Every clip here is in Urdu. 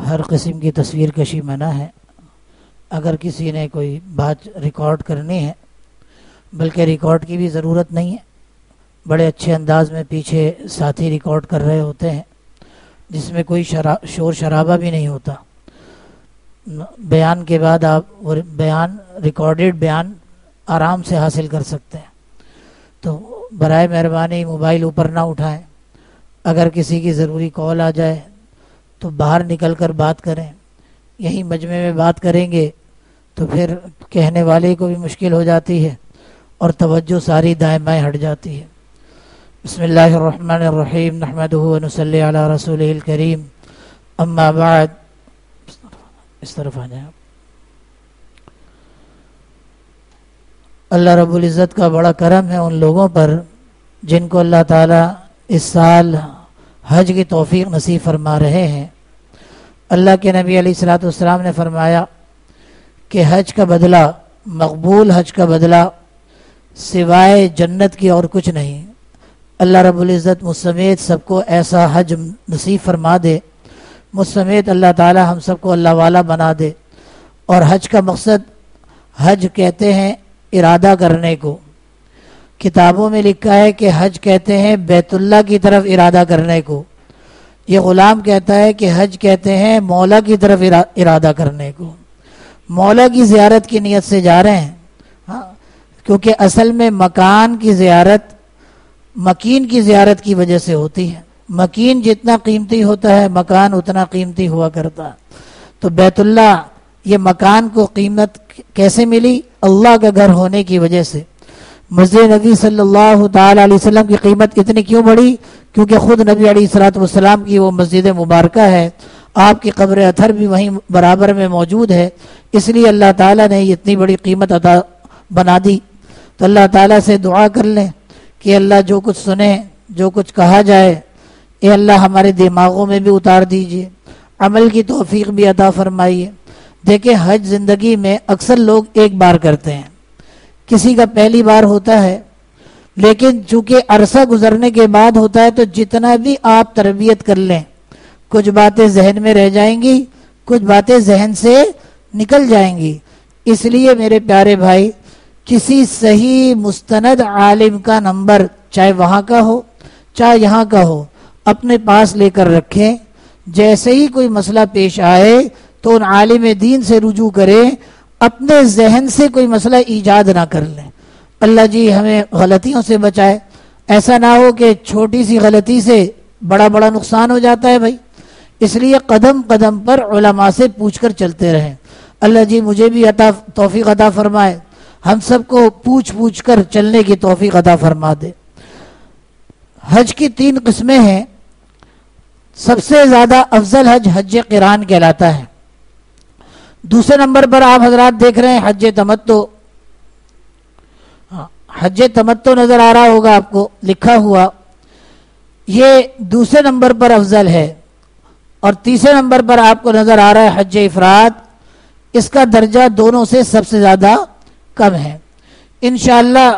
ہر قسم کی تصویر کشی منع ہے. اگر کسی نے کوئی بات ریکارڈ کرنی ہے، بلکہ ریکارڈ کی بھی ضرورت نہیں ہے، بڑے اچھے انداز میں پیچھے ساتھی ریکارڈ کر رہے ہوتے ہیں جس میں کوئی شور شرابہ بھی نہیں ہوتا. بیان کے بعد آپ وہ ریکارڈڈ بیان آرام سے حاصل کر سکتے ہیں. تو برائے مہربانی موبائل اوپر نہ اٹھائیں. اگر کسی کی ضروری کال آ جائے تو باہر نکل کر بات کریں. یہیں مجمع میں بات کریں گے تو پھر کہنے والے کو بھی مشکل ہو جاتی ہے اور توجہ ساری دائیں بائیں ہٹ جاتی ہے. بسم اللہ الرحمن الرحیم نحمدہ ونصلی علی رسولہ الکریم اما بعد. اس طرف آ جائیں. اللہ رب العزت کا بڑا کرم ہے ان لوگوں پر جن کو اللہ تعالیٰ اس سال حج کی توفیق نصیب فرما رہے ہیں. اللہ کے نبی علیہ الصلوۃ والسلام نے فرمایا کہ حج کا بدلہ، مقبول حج کا بدلہ سوائے جنت کی اور کچھ نہیں. اللہ رب العزت مجھ سمیت سب کو ایسا حج نصیب فرما دے. مجھ سمیت اللہ تعالی ہم سب کو اللہ والا بنا دے. اور حج کا مقصد، حج کہتے ہیں ارادہ کرنے کو. کتابوں میں لکھا ہے کہ حج کہتے ہیں بیت اللہ کی طرف ارادہ کرنے کو. یہ غلام کہتا ہے کہ حج کہتے ہیں مولا کی طرف ارادہ کرنے کو. مولا کی زیارت کی نیت سے جا رہے ہیں. ہاں، کیونکہ اصل میں مکان کی زیارت مکین کی زیارت کی وجہ سے ہوتی ہے. مکین جتنا قیمتی ہوتا ہے مکان اتنا قیمتی ہوا کرتا ہے. تو بیت اللہ، یہ مکان کو قیمت کیسے ملی؟ اللہ کا گھر ہونے کی وجہ سے. مسجد نبی صلی اللہ تعالی علیہ وسلم کی قیمت اتنی کیوں بڑھی؟ کیونکہ خود نبی علیہ الصلوۃ والسلام کی وہ مسجد مبارکہ ہے. آپ کی قبر اطہر بھی وہیں برابر میں موجود ہے. اس لیے اللہ تعالیٰ نے اتنی بڑی قیمت عطا بنا دی. تو اللہ تعالیٰ سے دعا کر لیں کہ اللہ جو کچھ سنیں، جو کچھ کہا جائے، اے اللہ ہمارے دماغوں میں بھی اتار دیجئے، عمل کی توفیق بھی عطا فرمائیے. دیکھیں حج زندگی میں اکثر لوگ ایک بار کرتے ہیں، کسی کا پہلی بار ہوتا ہے، لیکن چونکہ عرصہ گزرنے کے بعد ہوتا ہے تو جتنا بھی آپ تربیت کر لیں کچھ باتیں ذہن میں رہ جائیں گی، کچھ باتیں ذہن سے نکل جائیں گی. اس لیے میرے پیارے بھائی، کسی صحیح مستند عالم کا نمبر، چاہے وہاں کا ہو چاہے یہاں کا ہو، اپنے پاس لے کر رکھیں. جیسے ہی کوئی مسئلہ پیش آئے تو ان عالم دین سے رجوع کریں، اپنے ذہن سے کوئی مسئلہ ایجاد نہ کر لیں. اللہ جی ہمیں غلطیوں سے بچائے. ایسا نہ ہو کہ چھوٹی سی غلطی سے بڑا بڑا نقصان ہو جاتا ہے بھائی. اس لیے قدم قدم پر علماء سے پوچھ کر چلتے رہیں. اللہ جی مجھے بھی توفیق عطا فرمائے، ہم سب کو پوچھ پوچھ کر چلنے کی توفیق عطا فرما دے. حج کی 3 قسمیں ہیں. سب سے زیادہ افضل حج حج قران کہلاتا ہے. دوسرے نمبر پر آپ حضرات دیکھ رہے ہیں حج تمتع. حج تمتع نظر آ رہا ہوگا آپ کو لکھا ہوا. یہ دوسرے نمبر پر افضل ہے. اور تیسرے نمبر پر آپ کو نظر آ رہا ہے حج افراد. اس کا درجہ دونوں سے سب سے زیادہ کم ہے. انشاءاللہ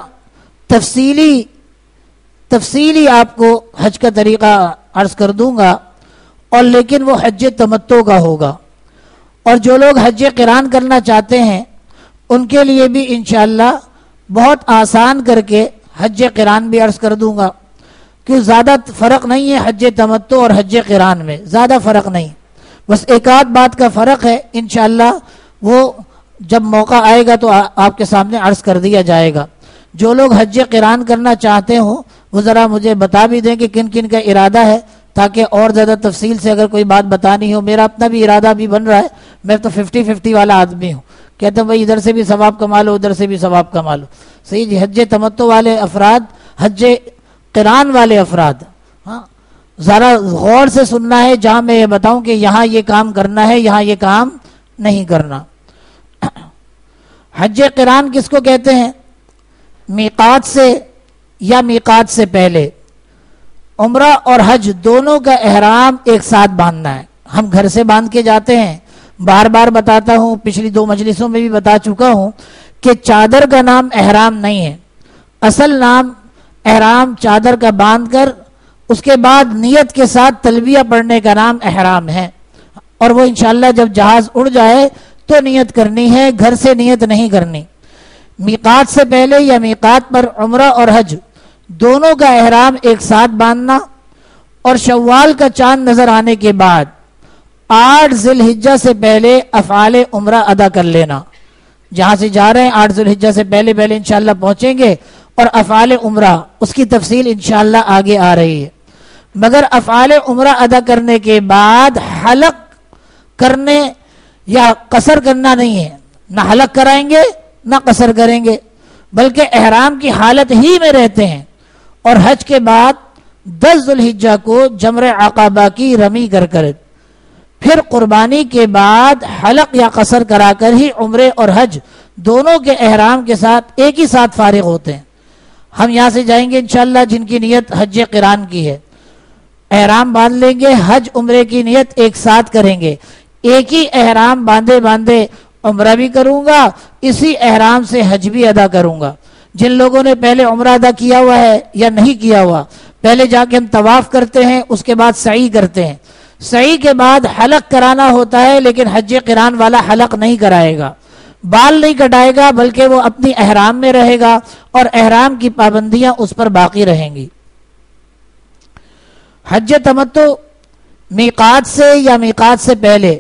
تفصیلی آپ کو حج کا طریقہ عرض کر دوں گا، اور لیکن وہ حج تمتع کا ہوگا. اور جو لوگ حج قران کرنا چاہتے ہیں ان کے لیے بھی انشاءاللہ بہت آسان کر کے حج قران بھی عرض کر دوں گا، کہ زیادہ فرق نہیں ہے حج تمتع اور حج قران میں، زیادہ فرق نہیں، بس ایک آدھ بات کا فرق ہے. انشاءاللہ وہ جب موقع آئے گا تو آپ کے سامنے عرض کر دیا جائے گا. جو لوگ حج قران کرنا چاہتے ہوں وہ ذرا مجھے بتا بھی دیں کہ کن کن کا ارادہ ہے، تاکہ اور زیادہ تفصیل سے اگر کوئی بات بتانی ہو. میرا اپنا بھی ارادہ بھی بن رہا ہے. میں تو 50-50 والا آدمی ہوں، کہتا ہوں بھائی ادھر سے بھی ثواب کما لو ادھر سے بھی ثواب کما لو. صحیح جی. حج تمتع والے افراد، حج قران والے افراد، ہاں ذرا غور سے سننا ہے. جہاں میں یہ بتاؤں کہ یہاں یہ کام کرنا ہے یہاں یہ کام نہیں کرنا. حج قران کس کو کہتے ہیں؟ میقات سے یا میقات سے پہلے عمرہ اور حج دونوں کا احرام ایک ساتھ باندھنا ہے. ہم گھر سے باندھ کے جاتے ہیں. بار بار بتاتا ہوں، پچھلی 2 مجلسوں میں بھی بتا چکا ہوں کہ چادر کا نام احرام نہیں ہے. اصل نام احرام چادر کا باندھ کر اس کے بعد نیت کے ساتھ تلبیہ پڑھنے کا نام احرام ہے. اور وہ انشاءاللہ جب جہاز اڑ جائے تو نیت کرنی ہے، گھر سے نیت نہیں کرنی۔ میقات سے پہلے یا میقات پر عمرہ اور حج دونوں کا احرام ایک ساتھ باندھنا، اور شوال کا چاند نظر آنے کے بعد 8 ذی الحجہ سے پہلے افعال عمرہ ادا کر لینا۔ جہاں سے جا رہے ہیں 8 ذی الحجہ سے پہلے انشاءاللہ پہنچیں گے، اور افعال عمرہ اس کی تفصیل انشاءاللہ آگے آ رہی ہے۔ مگر افعال عمرہ ادا کرنے کے بعد حلق کرنے یا قصر کرنا نہیں ہے، نہ حلق کرائیں گے نہ قصر کریں گے، بلکہ احرام کی حالت ہی میں رہتے ہیں، اور حج کے بعد 10 ذی الحجہ کو جمر عقبہ کی رمی کر پھر قربانی کے بعد حلق یا قصر کرا کر ہی عمرے اور حج دونوں کے احرام کے ساتھ ایک ہی ساتھ فارغ ہوتے ہیں۔ ہم یہاں سے جائیں گے انشاءاللہ جن کی نیت حج قران کی ہے، احرام باندھ لیں گے، حج عمرے کی نیت ایک ساتھ کریں گے، ایک ہی احرام باندھے باندھے عمرہ بھی کروں گا، اسی احرام سے حج بھی ادا کروں گا۔ جن لوگوں نے پہلے عمرہ ادا کیا ہوا ہے یا نہیں کیا ہوا، پہلے جا کے ہم طواف کرتے ہیں، اس کے بعد سعی کرتے ہیں، سعی کے بعد حلق کرانا ہوتا ہے، لیکن حج قران والا حلق نہیں کرائے گا، بال نہیں کٹائے گا، بلکہ وہ اپنی احرام میں رہے گا اور احرام کی پابندیاں اس پر باقی رہیں گی۔ حج تمتع میقات سے یا میقات سے پہلے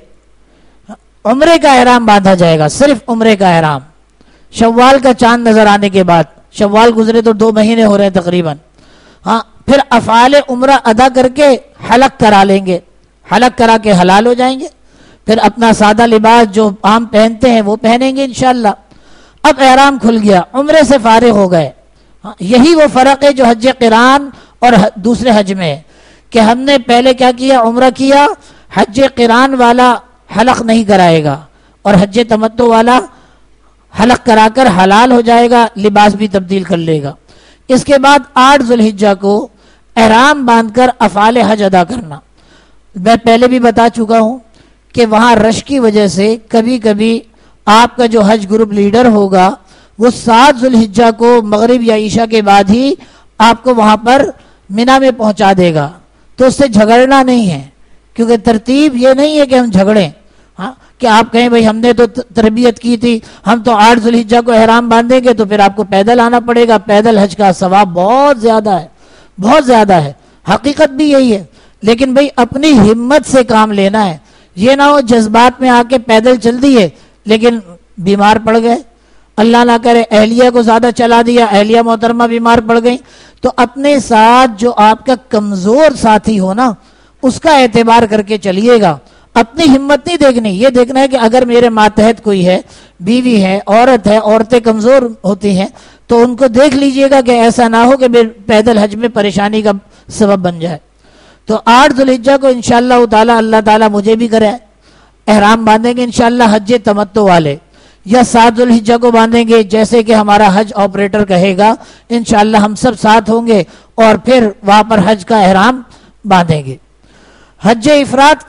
عمرے کا احرام باندھا جائے گا، صرف عمرے کا احرام شوال کا چاند نظر آنے کے بعد، شوال گزرے تو 2 مہینے ہو رہے ہیں تقریباً، ہاں پھر افعال عمرہ ادا کر کے حلق کرا لیں گے، حلق کرا کے حلال ہو جائیں گے، پھر اپنا سادہ لباس جو عام پہنتے ہیں وہ پہنیں گے انشاءاللہ۔ اب احرام کھل گیا، عمرے سے فارغ ہو گئے، یہی وہ فرق ہے جو حج قران اور دوسرے حج میں ہے کہ ہم نے پہلے کیا کیا، عمرہ کیا، حج قران والا حلق نہیں کرائے گا، اور حج تمتع والا حلق کرا کر حلال ہو جائے گا، لباس بھی تبدیل کر لے گا۔ اس کے بعد 8 ذی الحجہ کو احرام باندھ کر افعال حج ادا کرنا۔ میں پہلے بھی بتا چکا ہوں کہ وہاں رش کی وجہ سے کبھی کبھی آپ کا جو حج گروپ لیڈر ہوگا وہ 7 ذی الحجہ کو مغرب یا عشاء کے بعد ہی آپ کو وہاں پر مینا میں پہنچا دے گا، تو اس سے جھگڑنا نہیں ہے، کیونکہ ترتیب یہ نہیں ہے کہ ہم جھگڑیں، ہاں کہ آپ کہیں بھئی ہم نے تو تربیت کی تھی، ہم تو 8 ذی الحجہ کو احرام باندھیں گے تو پھر آپ کو پیدل آنا پڑے گا، پیدل حج کا ثواب بہت زیادہ ہے، بہت زیادہ ہے، حقیقت بھی یہی ہے، لیکن بھئی اپنی ہمت سے کام لینا ہے، یہ نہ ہو جذبات میں آ کے پیدل چل دیے لیکن بیمار پڑ گئے، اللہ نہ کرے اہلیہ کو زیادہ چلا دیا، اہلیہ محترمہ بیمار پڑ گئی، تو اپنے ساتھ جو آپ کا کمزور ساتھی ہو نا اس کا اعتبار کر کے چلیے گا، اپنی ہمت نہیں دیکھنی، یہ دیکھنا ہے کہ اگر میرے ماتحت کوئی ہے، بیوی ہے، عورت ہے، عورتیں کمزور ہوتی ہیں تو ان کو دیکھ لیجئے گا کہ ایسا نہ ہو کہ پیدل حج میں پریشانی کا سبب بن جائے۔ تو 8 ذی الحجہ کو انشاءاللہ تعالی اللہ تعالی مجھے بھی کرے، احرام باندھیں گے انشاءاللہ حج تمتع والے، یا 7 ذی الحجہ کو باندھیں گے جیسے کہ ہمارا حج آپریٹر کہے گا، انشاءاللہ ہم سب ساتھ ہوں گے اور پھر وہاں پر حج کا احرام باندھیں گے۔ حج افراد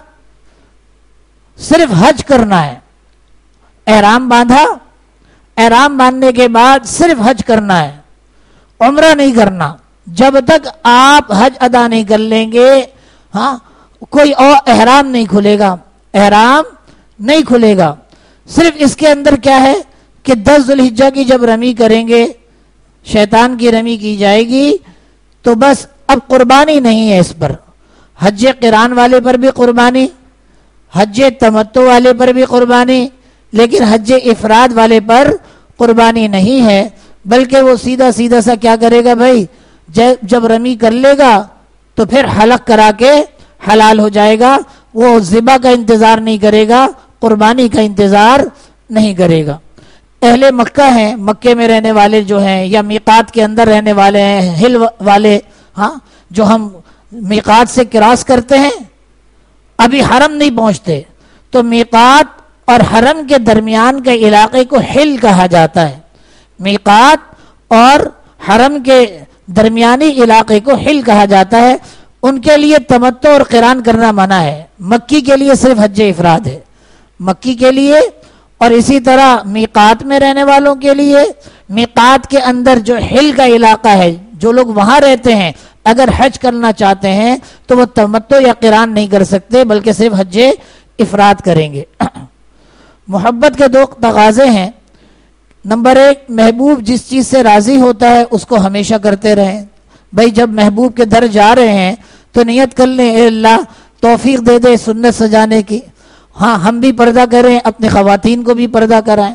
صرف حج کرنا ہے، احرام باندھا، احرام باندھنے کے بعد صرف حج کرنا ہے، عمرہ نہیں کرنا، جب تک آپ حج ادا نہیں کر لیں گے ہاں کوئی اور احرام نہیں کھلے گا، احرام نہیں کھلے گا۔ صرف اس کے اندر کیا ہے کہ 10 ذی الحجہ کی جب رمی کریں گے، شیطان کی رمی کی جائے گی تو بس اب قربانی نہیں ہے اس پر، حج قران والے پر بھی قربانی، حج تمتع والے پر بھی قربانی، لیکن حج افراد والے پر قربانی نہیں ہے، بلکہ وہ سیدھا سیدھا سا کیا کرے گا بھائی، جب رمی کر لے گا تو پھر حلق کرا کے حلال ہو جائے گا، وہ ذبح کا انتظار نہیں کرے گا، قربانی کا انتظار نہیں کرے گا۔ اہل مکہ ہیں، مکے میں رہنے والے جو ہیں یا میقات کے اندر رہنے والے ہیں، ہل والے، ہاں جو ہم میقات سے کراس کرتے ہیں ابھی حرم نہیں پہنچتے، تو میقات اور حرم کے درمیان کے علاقے کو ہل کہا جاتا ہے، میقات اور حرم کے درمیانی علاقے کو ہل کہا جاتا ہے، ان کے لیے تمتع اور قران کرنا منع ہے، مکی کے لیے صرف حج افراد ہے، مکی کے لیے، اور اسی طرح میقات میں رہنے والوں کے لیے، میقات کے اندر جو ہل کا علاقہ ہے جو لوگ وہاں رہتے ہیں اگر حج کرنا چاہتے ہیں تو وہ تمتع یا قران نہیں کر سکتے بلکہ صرف حج افراد کریں گے۔ محبت کے دو تقاضے ہیں۔ نمبر ایک، محبوب جس چیز سے راضی ہوتا ہے اس کو ہمیشہ کرتے رہیں۔ بھائی جب محبوب کے در جا رہے ہیں تو نیت کر لیں اے اللہ توفیق دے دے سنت سجانے کی، ہاں ہم بھی پردہ کریں، اپنے خواتین کو بھی پردہ کرائیں۔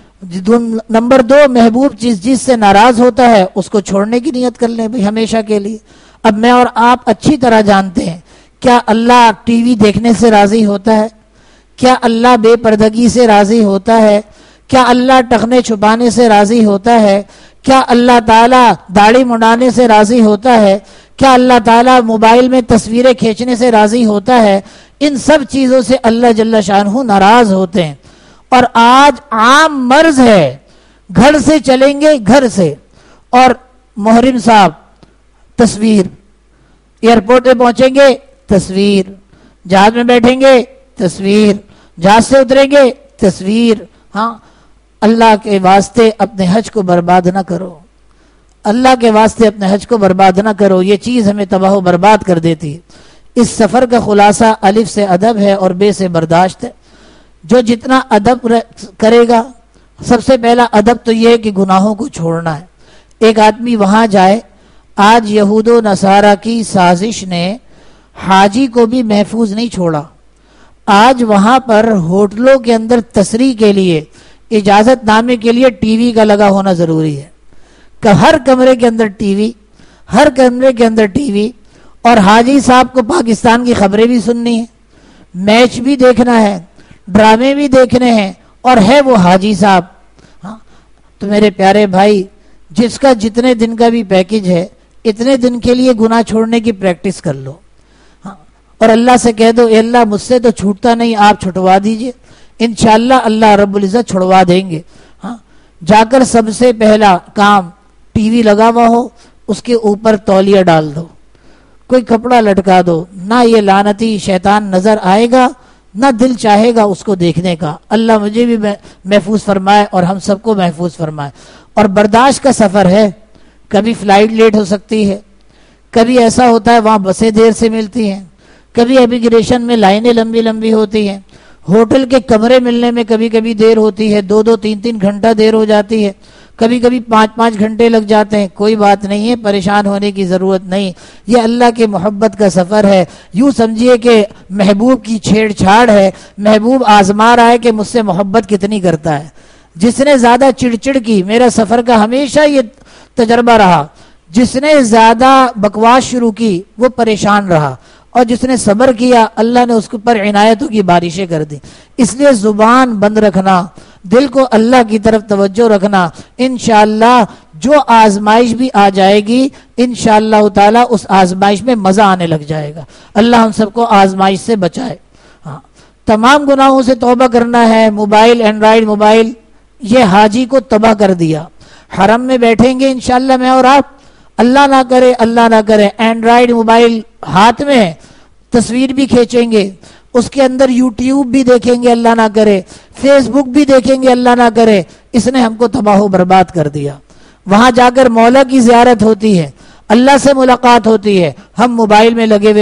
نمبر دو، محبوب جس چیز سے ناراض ہوتا ہے اس کو چھوڑنے کی نیت کر لیں بھائی ہمیشہ کے لیے۔ اب میں اور آپ اچھی طرح جانتے ہیں کیا اللہ ٹی وی دیکھنے سے راضی ہوتا ہے؟ کیا اللہ بے پردگی سے راضی ہوتا ہے؟ کیا اللہ ٹخنے چھپانے سے راضی ہوتا ہے؟ کیا اللہ تعالیٰ داڑھی منڈانے سے راضی ہوتا ہے؟ کیا اللہ تعالیٰ موبائل میں تصویریں کھینچنے سے راضی ہوتا ہے؟ ان سب چیزوں سے اللہ جل شانہ ناراض ہوتے ہیں۔ اور آج عام مرض ہے، گھر سے چلیں گے گھر سے اور محرم صاحب تصویر، ایئرپورٹ پہ پہنچیں گے تصویر، جہاز میں بیٹھیں گے تصویر، جہاز سے اتریں گے تصویر۔ ہاں اللہ کے واسطے اپنے حج کو برباد نہ کرو، اللہ کے واسطے اپنے حج کو برباد نہ کرو، یہ چیز ہمیں تباہ و برباد کر دیتی ہے۔ اس سفر کا خلاصہ الف سے ادب ہے اور بے سے برداشت ہے۔ جو جتنا ادب کرے گا، سب سے پہلا ادب تو یہ ہے کہ گناہوں کو چھوڑنا ہے۔ ایک آدمی وہاں جائے، آج یہود و نصارہ کی سازش نے حاجی کو بھی محفوظ نہیں چھوڑا۔ آج وہاں پر ہوٹلوں کے اندر تصریح کے لیے، اجازت نامے کے لیے ٹی وی کا لگا ہونا ضروری ہے کہ ہر کمرے کے اندر ٹی وی، ہر کمرے کے اندر ٹی وی، اور حاجی صاحب کو پاکستان کی خبریں بھی سننی ہے، میچ بھی دیکھنا ہے، ڈرامے بھی دیکھنے ہیں، اور ہے وہ حاجی صاحب۔ ہاں تو میرے پیارے بھائی، جس کا جتنے دن کا بھی پیکج ہے اتنے دن کے لیے گناہ چھوڑنے کی پریکٹس کر لو، ہاں اور اللہ سے کہہ دو اے اللہ مجھ سے تو چھوٹتا نہیں، آپ چھٹوا دیجئے، انشاءاللہ اللہ رب العزت چھڑوا دیں گے۔ ہاں جا کر سب سے پہلا کام، ٹی وی لگا ہوا ہو اس کے اوپر تولیہ ڈال دو، کوئی کپڑا لٹکا دو، نہ یہ لعنتی شیطان نظر آئے گا نہ دل چاہے گا اس کو دیکھنے کا۔ اللہ مجھے بھی محفوظ فرمائے اور ہم سب کو محفوظ فرمائے۔ اور برداشت کا سفر ہے، کبھی فلائٹ لیٹ ہو سکتی ہے، کبھی ایسا ہوتا ہے وہاں بسیں دیر سے ملتی ہیں، کبھی امیگریشن میں لائنیں لمبی لمبی ہوتی ہیں، ہوٹل کے کمرے ملنے میں کبھی کبھی دیر ہوتی ہے، 2-2 3-3 گھنٹہ دیر ہو جاتی ہے، کبھی کبھی 5-5 گھنٹے لگ جاتے ہیں۔ کوئی بات نہیں ہے، پریشان ہونے کی ضرورت نہیں، یہ اللہ کے محبت کا سفر ہے۔ یوں سمجھیے کہ محبوب کی چھیڑ چھاڑ ہے، محبوب آزما رہا ہے کہ مجھ سے محبت کتنی کرتا ہے۔ جس نے زیادہ چڑچڑ کی، میرا سفر کا ہمیشہ یہ تجربہ رہا، جس نے زیادہ بکواس شروع کی وہ پریشان رہا، اور جس نے صبر کیا اللہ نے اس کے اوپر عنایتوں کی بارشیں کر دی۔ اس لیے زبان بند رکھنا، دل کو اللہ کی طرف توجہ رکھنا، انشاءاللہ جو آزمائش بھی آ جائے گی انشاءاللہ تعالی اس آزمائش میں مزہ آنے لگ جائے گا۔ اللہ ہم سب کو آزمائش سے بچائے۔ ہاں تمام گناہوں سے توبہ کرنا ہے۔ موبائل، اینڈرائیڈ موبائل، یہ حاجی کو تباہ کر دیا۔ حرم میں بیٹھیں گے انشاءاللہ میں اور آپ، اللہ نہ کرے اینڈرائیڈ موبائل ہاتھ میں ہے، تصویر بھی کھینچیں گے، اس کے اندر یوٹیوب بھی دیکھیں گے، اللہ نہ کرے فیس بک بھی دیکھیں گے، اللہ نہ کرے۔ اس نے ہم کو تباہ و برباد کر دیا۔ وہاں جا کر مولا کی زیارت ہوتی ہے، اللہ سے ملاقات ہوتی ہے، ہم موبائل میں لگے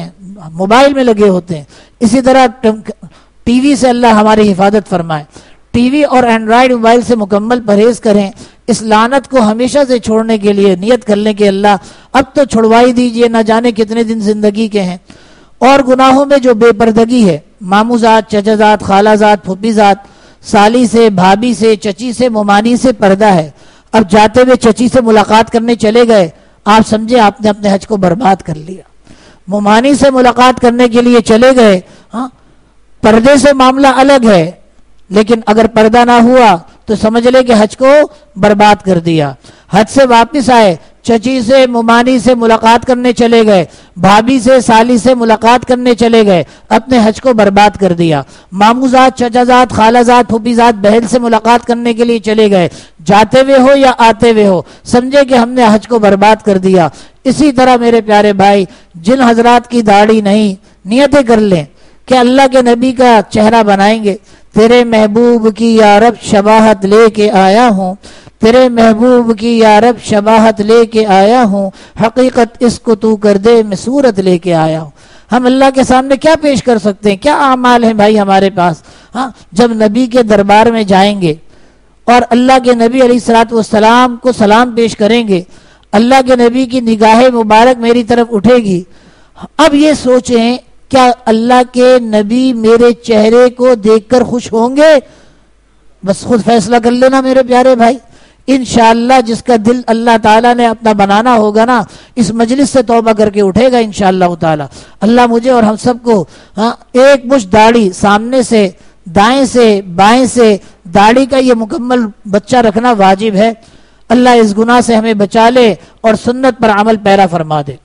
ہوتے ہیں۔ اسی طرح ٹی وی سے اللہ ہماری حفاظت فرمائے۔ ٹی وی اور اینڈرائیڈ موبائل سے مکمل پرہیز کریں۔ اس لعنت کو ہمیشہ سے چھوڑنے کے لیے نیت کر لیں کہ اللہ اب تو چھڑوا ہی دیجئے، نہ جانے کتنے دن زندگی کے ہیں۔ اور گناہوں میں جو بے پردگی ہے، ماموں ذات، چچا ذات، خالہ ذات، پھوپھی ذات، سالی سے، بھابھی سے، چچی سے، ممانی سے پردہ ہے۔ اب جاتے ہوئے چچی سے ملاقات کرنے چلے گئے، آپ سمجھے آپ نے اپنے حج کو برباد کر لیا۔ ممانی سے ملاقات کرنے کے لیے چلے گئے، ہاں پردے سے معاملہ الگ ہے، لیکن اگر پردہ نہ ہوا تو سمجھ لے کہ حج کو برباد کر دیا۔ حج سے واپس آئے، چچی سے، ممانی سے ملاقات کرنے چلے گئے، بھابھی سے، سالی سے ملاقات کرنے چلے گئے، اپنے حج کو برباد کر دیا۔ ماموں ذات، چچا ذات، خالہ ذات، پھوپھی ذات، بہن سے ملاقات کرنے کے لیے چلے گئے، جاتے ہوئے ہو یا آتے ہوئے ہو، سمجھے کہ ہم نے حج کو برباد کر دیا۔ اسی طرح میرے پیارے بھائی، جن حضرات کی داڑھی نہیں، نیتیں کر لیں کہ اللہ کے نبی کا چہرہ بنائیں گے۔ تیرے محبوب کی یا رب شباہت لے کے آیا ہوں، تیرے محبوب کی یا رب شباہت لے کے آیا ہوں، حقیقت اس کو تو کر دے میں صورت لے کے آیا ہوں۔ ہم اللہ کے سامنے کیا پیش کر سکتے ہیں؟ کیا اعمال ہیں بھائی ہمارے پاس؟ ہاں، جب نبی کے دربار میں جائیں گے اور اللہ کے نبی علیہ الصلوۃ والسلام کو سلام پیش کریں گے، اللہ کے نبی کی نگاہ مبارک میری طرف اٹھے گی، اب یہ سوچیں کیا اللہ کے نبی میرے چہرے کو دیکھ کر خوش ہوں گے؟ بس خود فیصلہ کر لینا میرے پیارے بھائی۔ انشاءاللہ جس کا دل اللہ تعالیٰ نے اپنا بنانا ہوگا نا، اس مجلس سے توبہ کر کے اٹھے گا انشاءاللہ تعالیٰ۔ اللہ مجھے اور ہم سب کو ایک مشت داڑھی سامنے سے، دائیں سے، بائیں سے، داڑھی کا یہ مکمل بچہ رکھنا واجب ہے۔ اللہ اس گناہ سے ہمیں بچا لے اور سنت پر عمل پیرا فرما دے۔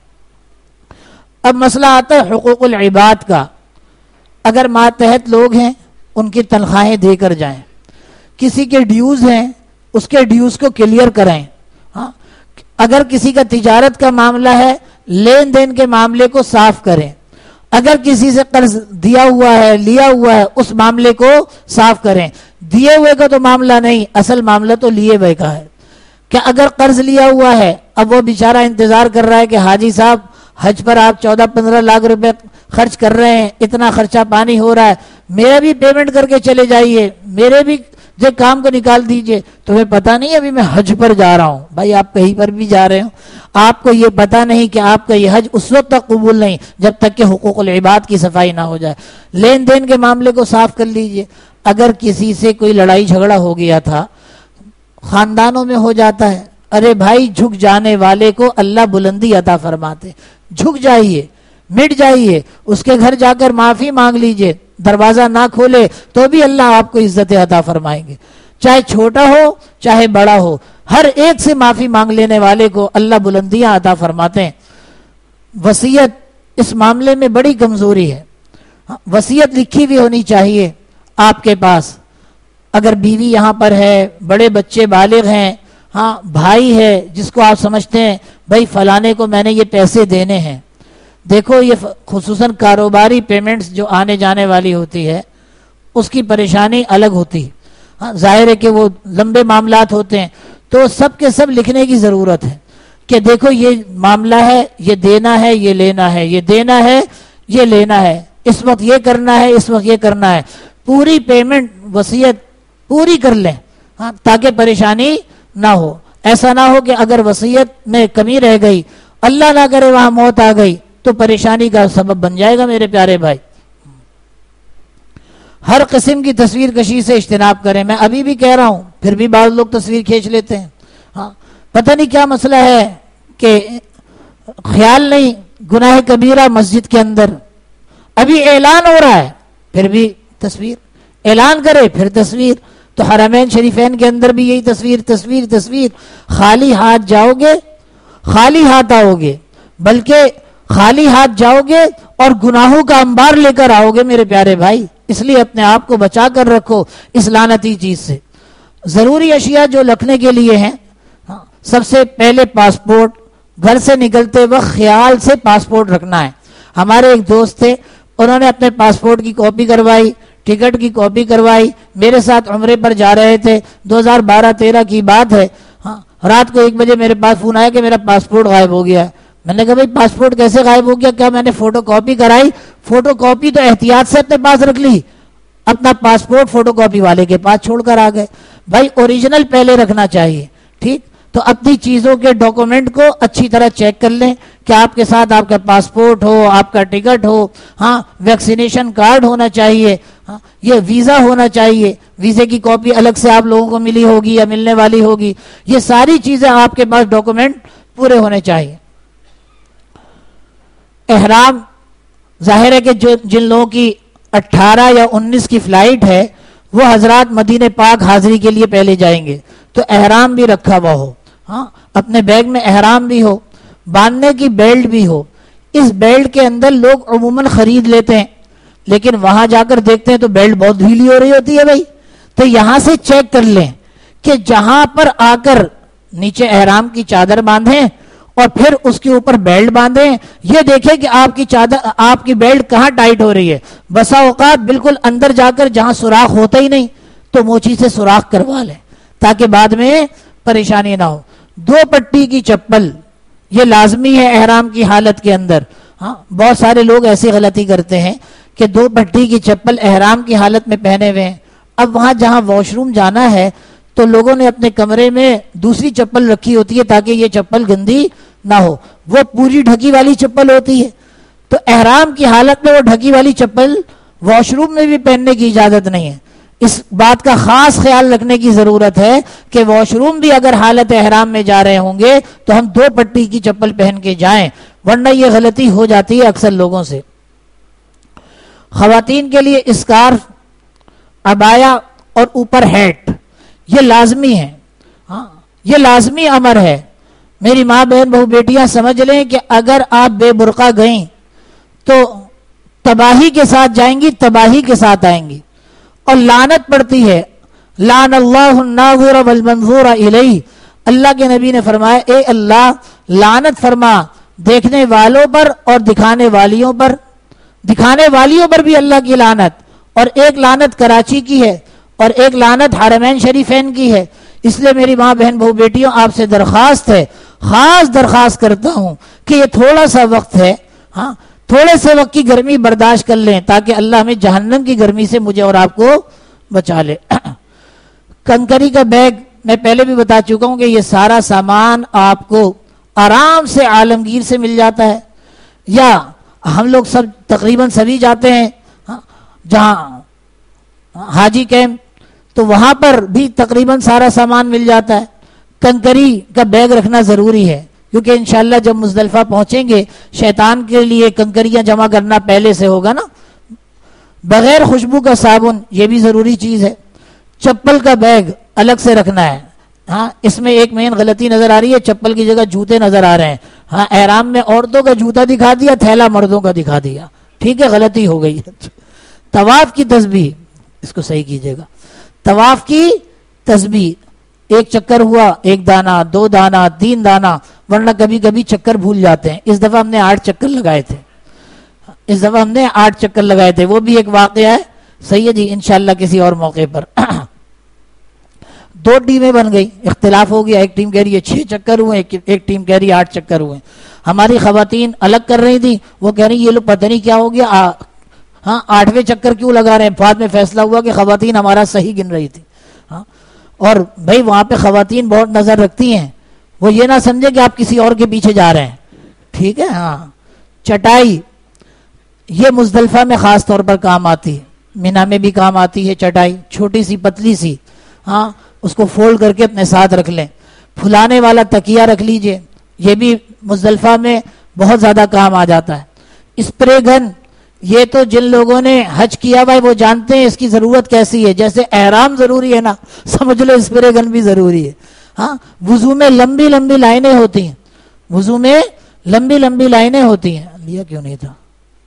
اب مسئلہ آتا ہے حقوق العباد کا۔ اگر ماتحت لوگ ہیں ان کی تنخواہیں دے کر جائیں، کسی کے ڈیوز ہیں اس کے ڈیوز کو کلیئر کریں، ہاں، اگر کسی کا تجارت کا معاملہ ہے لین دین کے معاملے کو صاف کریں، اگر کسی سے قرض دیا ہوا ہے لیا ہوا ہے اس معاملے کو صاف کریں۔ دیے ہوئے کا تو معاملہ نہیں، اصل معاملہ تو لیے ہوئے کا ہے۔ کہ اگر قرض لیا ہوا ہے، اب وہ بیچارہ انتظار کر رہا ہے کہ حاجی صاحب حج پر آپ 14-15 لاکھ روپے خرچ کر رہے ہیں، اتنا خرچہ پانی ہو رہا ہے، میرا بھی پیمنٹ کر کے چلے جائیے، میرے بھی جو کام کو نکال دیجئے۔ تمہیں پتہ نہیں ابھی میں حج پر جا رہا ہوں۔ بھائی آپ کہیں پر بھی جا رہے ہو، آپ کو یہ پتہ نہیں کہ آپ کا یہ حج اس وقت تک قبول نہیں جب تک کہ حقوق العباد کی صفائی نہ ہو جائے۔ لین دین کے معاملے کو صاف کر لیجئے۔ اگر کسی سے کوئی لڑائی جھگڑا ہو گیا تھا، خاندانوں میں ہو جاتا ہے، ارے بھائی جھک جانے والے کو اللہ بلندی عطا فرماتے، جھک جائیے، مٹ جائیے، اس کے گھر جا کر معافی مانگ لیجئے، دروازہ نہ کھولے تو بھی اللہ آپ کو عزت عطا فرمائیں گے، چاہے چھوٹا ہو چاہے بڑا ہو، ہر ایک سے معافی مانگ لینے والے کو اللہ بلندیاں عطا فرماتے ہیں۔ وصیت اس معاملے میں بڑی کمزوری ہے، وصیت لکھی بھی ہونی چاہیے آپ کے پاس۔ اگر بیوی یہاں پر ہے، بڑے بچے بالغ ہیں، ہاں بھائی ہے جس کو آپ سمجھتے ہیں بھائی فلانے کو میں نے یہ پیسے دینے ہیں، دیکھو یہ خصوصاً کاروباری پیمنٹس جو آنے جانے والی ہوتی ہے اس کی پریشانی الگ ہوتی ہے، ہاں ظاہر ہے کہ وہ لمبے معاملات ہوتے ہیں، تو سب کے سب لکھنے کی ضرورت ہے کہ دیکھو یہ معاملہ ہے، یہ دینا ہے، یہ لینا ہے، یہ دینا ہے، یہ لینا ہے، اس وقت یہ کرنا ہے، اس وقت یہ کرنا ہے، پوری پیمنٹ وصیت پوری کر لیں، ہاں تاکہ پریشانی نہ ہو۔ ایسا نہ ہو کہ اگر وصیت میں کمی رہ گئی، اللہ نہ کرے وہاں موت آ گئی تو پریشانی کا سبب بن جائے گا میرے پیارے بھائی۔ ہر قسم کی تصویر کشی سے اجتناب کریں۔ میں ابھی بھی کہہ رہا ہوں، پھر بھی بعض لوگ تصویر کھینچ لیتے ہیں، ہاں پتہ نہیں کیا مسئلہ ہے کہ خیال نہیں، گناہ کبیرہ مسجد کے اندر ابھی اعلان ہو رہا ہے پھر بھی تصویر، اعلان کرے پھر تصویر۔ تو حرمین شریفین کے اندر بھی یہی تصویر تصویر تصویر۔ خالی ہاتھ جاؤ گے خالی ہاتھ آؤ گے، بلکہ خالی ہاتھ جاؤ گے اور گناہوں کا انبار لے کر آؤ گے میرے پیارے بھائی۔ اس لیے اپنے آپ کو بچا کر رکھو اس لعنتی چیز سے۔ ضروری اشیاء جو رکھنے کے لیے ہیں، سب سے پہلے پاسپورٹ، گھر سے نکلتے وقت خیال سے پاسپورٹ رکھنا ہے۔ ہمارے ایک دوست تھے، انہوں نے اپنے پاسپورٹ کی کاپی کروائی، ٹکٹ کی کاپی کروائی، میرے ساتھ عمرے پر جا رہے تھے، 2012-13 کی بات ہے، ہاں رات کو 1 بجے میرے پاس فون آیا کہ میرا پاسپورٹ غائب ہو گیا ہے۔ میں نے کہا بھائی پاسپورٹ کیسے غائب ہو گیا؟ کیا میں نے فوٹو کاپی کرائی؟ فوٹو کاپی تو احتیاط سے اپنے پاس رکھ لی، اپنا پاسپورٹ فوٹو کاپی والے کے پاس چھوڑ کر آ گئے۔ بھائی اوریجنل پہلے رکھنا چاہیے، ٹھیک؟ تو اپنی چیزوں کے ڈاکومنٹ کو اچھی طرح چیک کر لیں کہ آپ کے ساتھ آپ کا پاسپورٹ ہو، آپ کا ٹکٹ ہو، ہاں ویکسینیشن کارڈ ہونا چاہیے، ہاں یہ ویزا ہونا چاہیے، ویزے کی کاپی الگ سے آپ لوگوں کو ملی ہوگی یا ملنے والی ہوگی، یہ ساری چیزیں آپ کے پاس ڈاکومنٹ پورے ہونے چاہیے۔ احرام، ظاہر ہے کہ جن لوگوں کی 18 یا 19 کی فلائٹ ہے وہ حضرات مدینہ پاک حاضری کے لیے پہلے جائیں گے، تو احرام بھی رکھا ہوا ہو، ہاں اپنے بیگ میں احرام بھی ہو، باندھنے کی بیلٹ بھی ہو۔ اس بیلٹ کے اندر لوگ عموماً خرید لیتے ہیں، لیکن وہاں جا کر دیکھتے ہیں تو بیلٹ بہت ڈھیلی ہو رہی ہوتی ہے۔ بھائی تو یہاں سے چیک کر لیں کہ جہاں پر آ کر نیچے احرام کی چادر باندھیں اور پھر اس کے اوپر بیلٹ باندھیں، یہ دیکھیں کہ آپ کی چادر، آپ کی بیلٹ کہاں ٹائٹ ہو رہی ہے۔ بسا اوقات بالکل اندر جا کر جہاں سوراخ ہوتا ہی نہیں تو موچی سے سوراخ کروا لیں تاکہ بعد میں پریشانی نہ ہو۔ 2 پٹی کی چپل یہ لازمی ہے احرام کی حالت کے اندر، ہاں بہت سارے لوگ ایسی غلطی کرتے ہیں کہ 2 پٹی کی چپل احرام کی حالت میں پہنے ہوئے ہیں. اب وہاں جہاں واش روم جانا ہے تو لوگوں نے اپنے کمرے میں دوسری چپل رکھی ہوتی ہے تاکہ یہ چپل گندی نہ ہو. وہ پوری ڈھکی والی چپل ہوتی ہے. تو احرام کی حالت میں وہ ڈھکی والی چپل واش روم میں بھی پہننے کی اجازت نہیں ہے. اس بات کا خاص خیال رکھنے کی ضرورت ہے کہ واش روم بھی اگر حالت احرام میں جا رہے ہوں گے تو ہم 2 پٹی کی چپل پہن کے جائیں, ورنہ یہ غلطی ہو جاتی ہے اکثر لوگوں سے. خواتین کے لیے اسکارف, عبایا اور اوپر ہیٹ یہ لازمی ہے. ہاں یہ لازمی امر ہے. میری ماں بہن بہو بیٹیاں سمجھ لیں کہ اگر آپ بے برقع گئیں تو تباہی کے ساتھ جائیں گی, تباہی کے ساتھ آئیں گی. اور لعنت پڑتی ہے, لعن اللہ الناظر والمنظور الیہ. اللہ کے نبی نے فرمایا اے اللہ لعنت فرما دیکھنے والوں پر اور دکھانے والیوں پر. دکھانے والیوں پر بھی اللہ کی لعنت, اور ایک لعنت کراچی کی ہے اور ایک لعنت حرمین شریفین کی ہے. اس لیے میری ماں بہن بہو بیٹیوں آپ سے درخواست ہے, خاص درخواست کرتا ہوں کہ یہ تھوڑا سا وقت ہے, ہاں تھوڑے سے وقت کی گرمی برداشت کر لیں تاکہ اللہ ہمیں جہنم کی گرمی سے مجھے اور آپ کو بچا لے. کنکری کا بیگ میں پہلے بھی بتا چکا ہوں کہ یہ سارا سامان آپ کو آرام سے عالمگیر سے مل جاتا ہے, یا ہم لوگ سب تقریباً سبھی جاتے ہیں جہاں حاجی کیمپ, تو وہاں پر بھی تقریباً سارا سامان مل جاتا ہے. کنکری کا بیگ رکھنا ضروری ہے کیونکہ انشاءاللہ جب مزدلفہ پہنچیں گے شیطان کے لیے کنکریاں جمع کرنا پہلے سے ہوگا نا. بغیر خوشبو کا صابن یہ بھی ضروری چیز ہے. چپل کا بیگ الگ سے رکھنا ہے. ہاں اس میں ایک مین غلطی نظر آ رہی ہے, چپل کی جگہ جوتے نظر آ رہے ہیں. ہاں احرام میں عورتوں کا جوتا دکھا دیا, تھیلا مردوں کا دکھا دیا, ٹھیک ہے غلطی ہو گئی. طواف کی تسبیح اس کو صحیح کیجیے گا. طواف کی تسبیح 1 چکر ہوا, 1 دانہ, 2 دانہ, 3 دانہ, ورنہ کبھی کبھی چکر بھول جاتے ہیں. اس دفعہ ہم نے 8 چکر لگائے تھے. اس دفعہ ہم نے 8 چکر لگائے تھے. وہ بھی ایک واقعہ ہے. صحیح ہے جی, انشاءاللہ کسی اور موقع پر. 2 ٹیمیں بن گئی, اختلاف ہو گیا. ایک ٹیم کہہ رہی ہے 6 چکر ہوئے, ایک ٹیم کہہ رہی ہے 8 چکر ہوئے. ہماری خواتین الگ کر رہی تھی, وہ کہہ رہی یہ لوگ پتہ نہیں کیا ہو گیا, ہاں 8ویں چکر کیوں لگا رہے ہیں. بعد میں فیصلہ ہوا کہ خواتین ہمارا صحیح گن رہی تھی. ہاں اور بھائی وہاں پہ خواتین بہت نظر رکھتی ہیں, وہ یہ نہ سمجھے کہ آپ کسی اور کے پیچھے جا رہے ہیں, ٹھیک ہے. ہاں چٹائی یہ مزدلفہ میں خاص طور پر کام آتی ہے, مینا میں بھی کام آتی ہے. چٹائی چھوٹی سی پتلی سی, ہاں اس کو فولڈ کر کے اپنے ساتھ رکھ لیں. پھلانے والا تکیہ رکھ لیجئے, یہ بھی مزدلفہ میں بہت زیادہ کام آ جاتا ہے. اسپرے گن یہ تو جن لوگوں نے حج کیا بھائی وہ جانتے ہیں اس کی ضرورت کیسی ہے. جیسے احرام ضروری ہے نا, سمجھ لو اسپرے گن بھی ضروری ہے. ہاں وضو میں لمبی لمبی لائنیں ہوتی ہیں, وضو میں لمبی لمبی لائنیں ہوتی ہیں. لیا کیوں نہیں تھا؟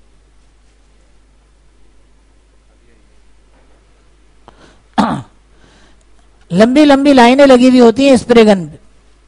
لمبی لمبی لائنیں لگی ہوئی ہوتی ہیں اسپرے گن پہ.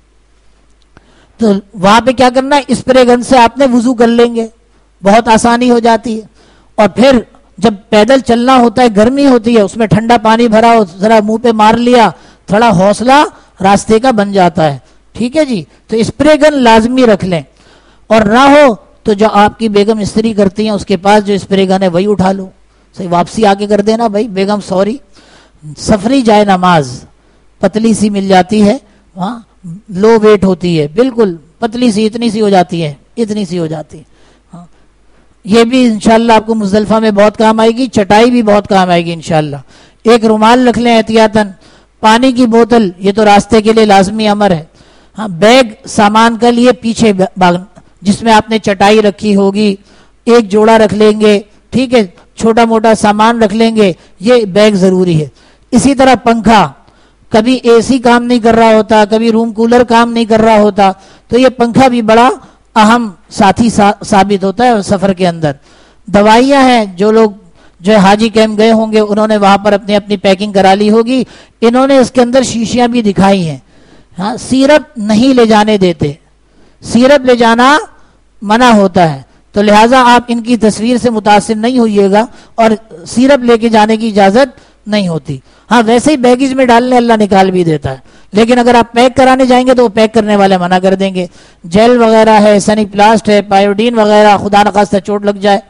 تو وہاں پہ کیا کرنا ہے, اسپرے گن سے آپ نے وضو کر لیں گے, بہت آسانی ہو جاتی ہے. اور پھر جب پیدل چلنا ہوتا ہے, گرمی ہوتی ہے, اس میں ٹھنڈا پانی بھرا ہو, ذرا منہ پہ مار لیا, تھوڑا حوصلہ راستے کا بن جاتا ہے. ٹھیک ہے جی, تو اسپرے گن لازمی رکھ لیں. اور نہ ہو تو جو آپ کی بیگم استری کرتی ہیں اس کے پاس جو اسپرے گن ہے وہی اٹھا لو. صحیح واپسی آ کے کر دینا بھائی بیگم سوری. سفری جائے نماز پتلی سی مل جاتی ہے, ہاں لو ویٹ ہوتی ہے, بالکل پتلی سی, اتنی سی ہو جاتی ہے, اتنی سی ہو جاتی ہے. ہاں یہ بھی انشاءاللہ آپ کو مزدلفہ میں بہت کام آئے گی. چٹائی بھی بہت کام آئے گی انشاءاللہ. ایک رومال رکھ لیں احتیاطاً. پانی کی بوتل یہ تو راستے کے لیے لازمی امر ہے. ہاں بیگ سامان کا لیے پیچھے جس میں آپ نے چٹائی رکھی ہوگی ایک جوڑا رکھ لیں گے, ٹھیک ہے, چھوٹا موٹا سامان رکھ لیں گے, یہ بیگ ضروری ہے. اسی طرح پنکھا, کبھی اے سی کام نہیں کر رہا ہوتا, کبھی روم کولر کام نہیں کر رہا ہوتا, تو یہ پنکھا بھی بڑا اہم ساتھی ثابت ہوتا ہے سفر کے اندر. دوائیاں ہیں, جو لوگ جو حاجی کیمپ گئے ہوں گے انہوں نے وہاں پر اپنی پیکنگ کرا لی ہوگی. انہوں نے اس کے اندر شیشیاں بھی دکھائی ہیں. ہاں سیرپ نہیں لے جانے دیتے, سیرپ لے جانا منع ہوتا ہے, تو لہٰذا آپ ان کی تصویر سے متاثر نہیں ہوئیے گا اور سیرپ لے کے جانے کی اجازت نہیں ہوتی. ہاں ویسے ہی بیگیج میں ڈالنے اللہ نکال بھی دیتا ہے, لیکن اگر آپ پیک کرانے جائیں گے تو وہ پیک کرنے والے منع کر دیں گے. جیل وغیرہ ہے، سنی پلاسٹ ہے، پائیوڈین وغیرہ، خدا نخواستہ چوٹ لگ جائے.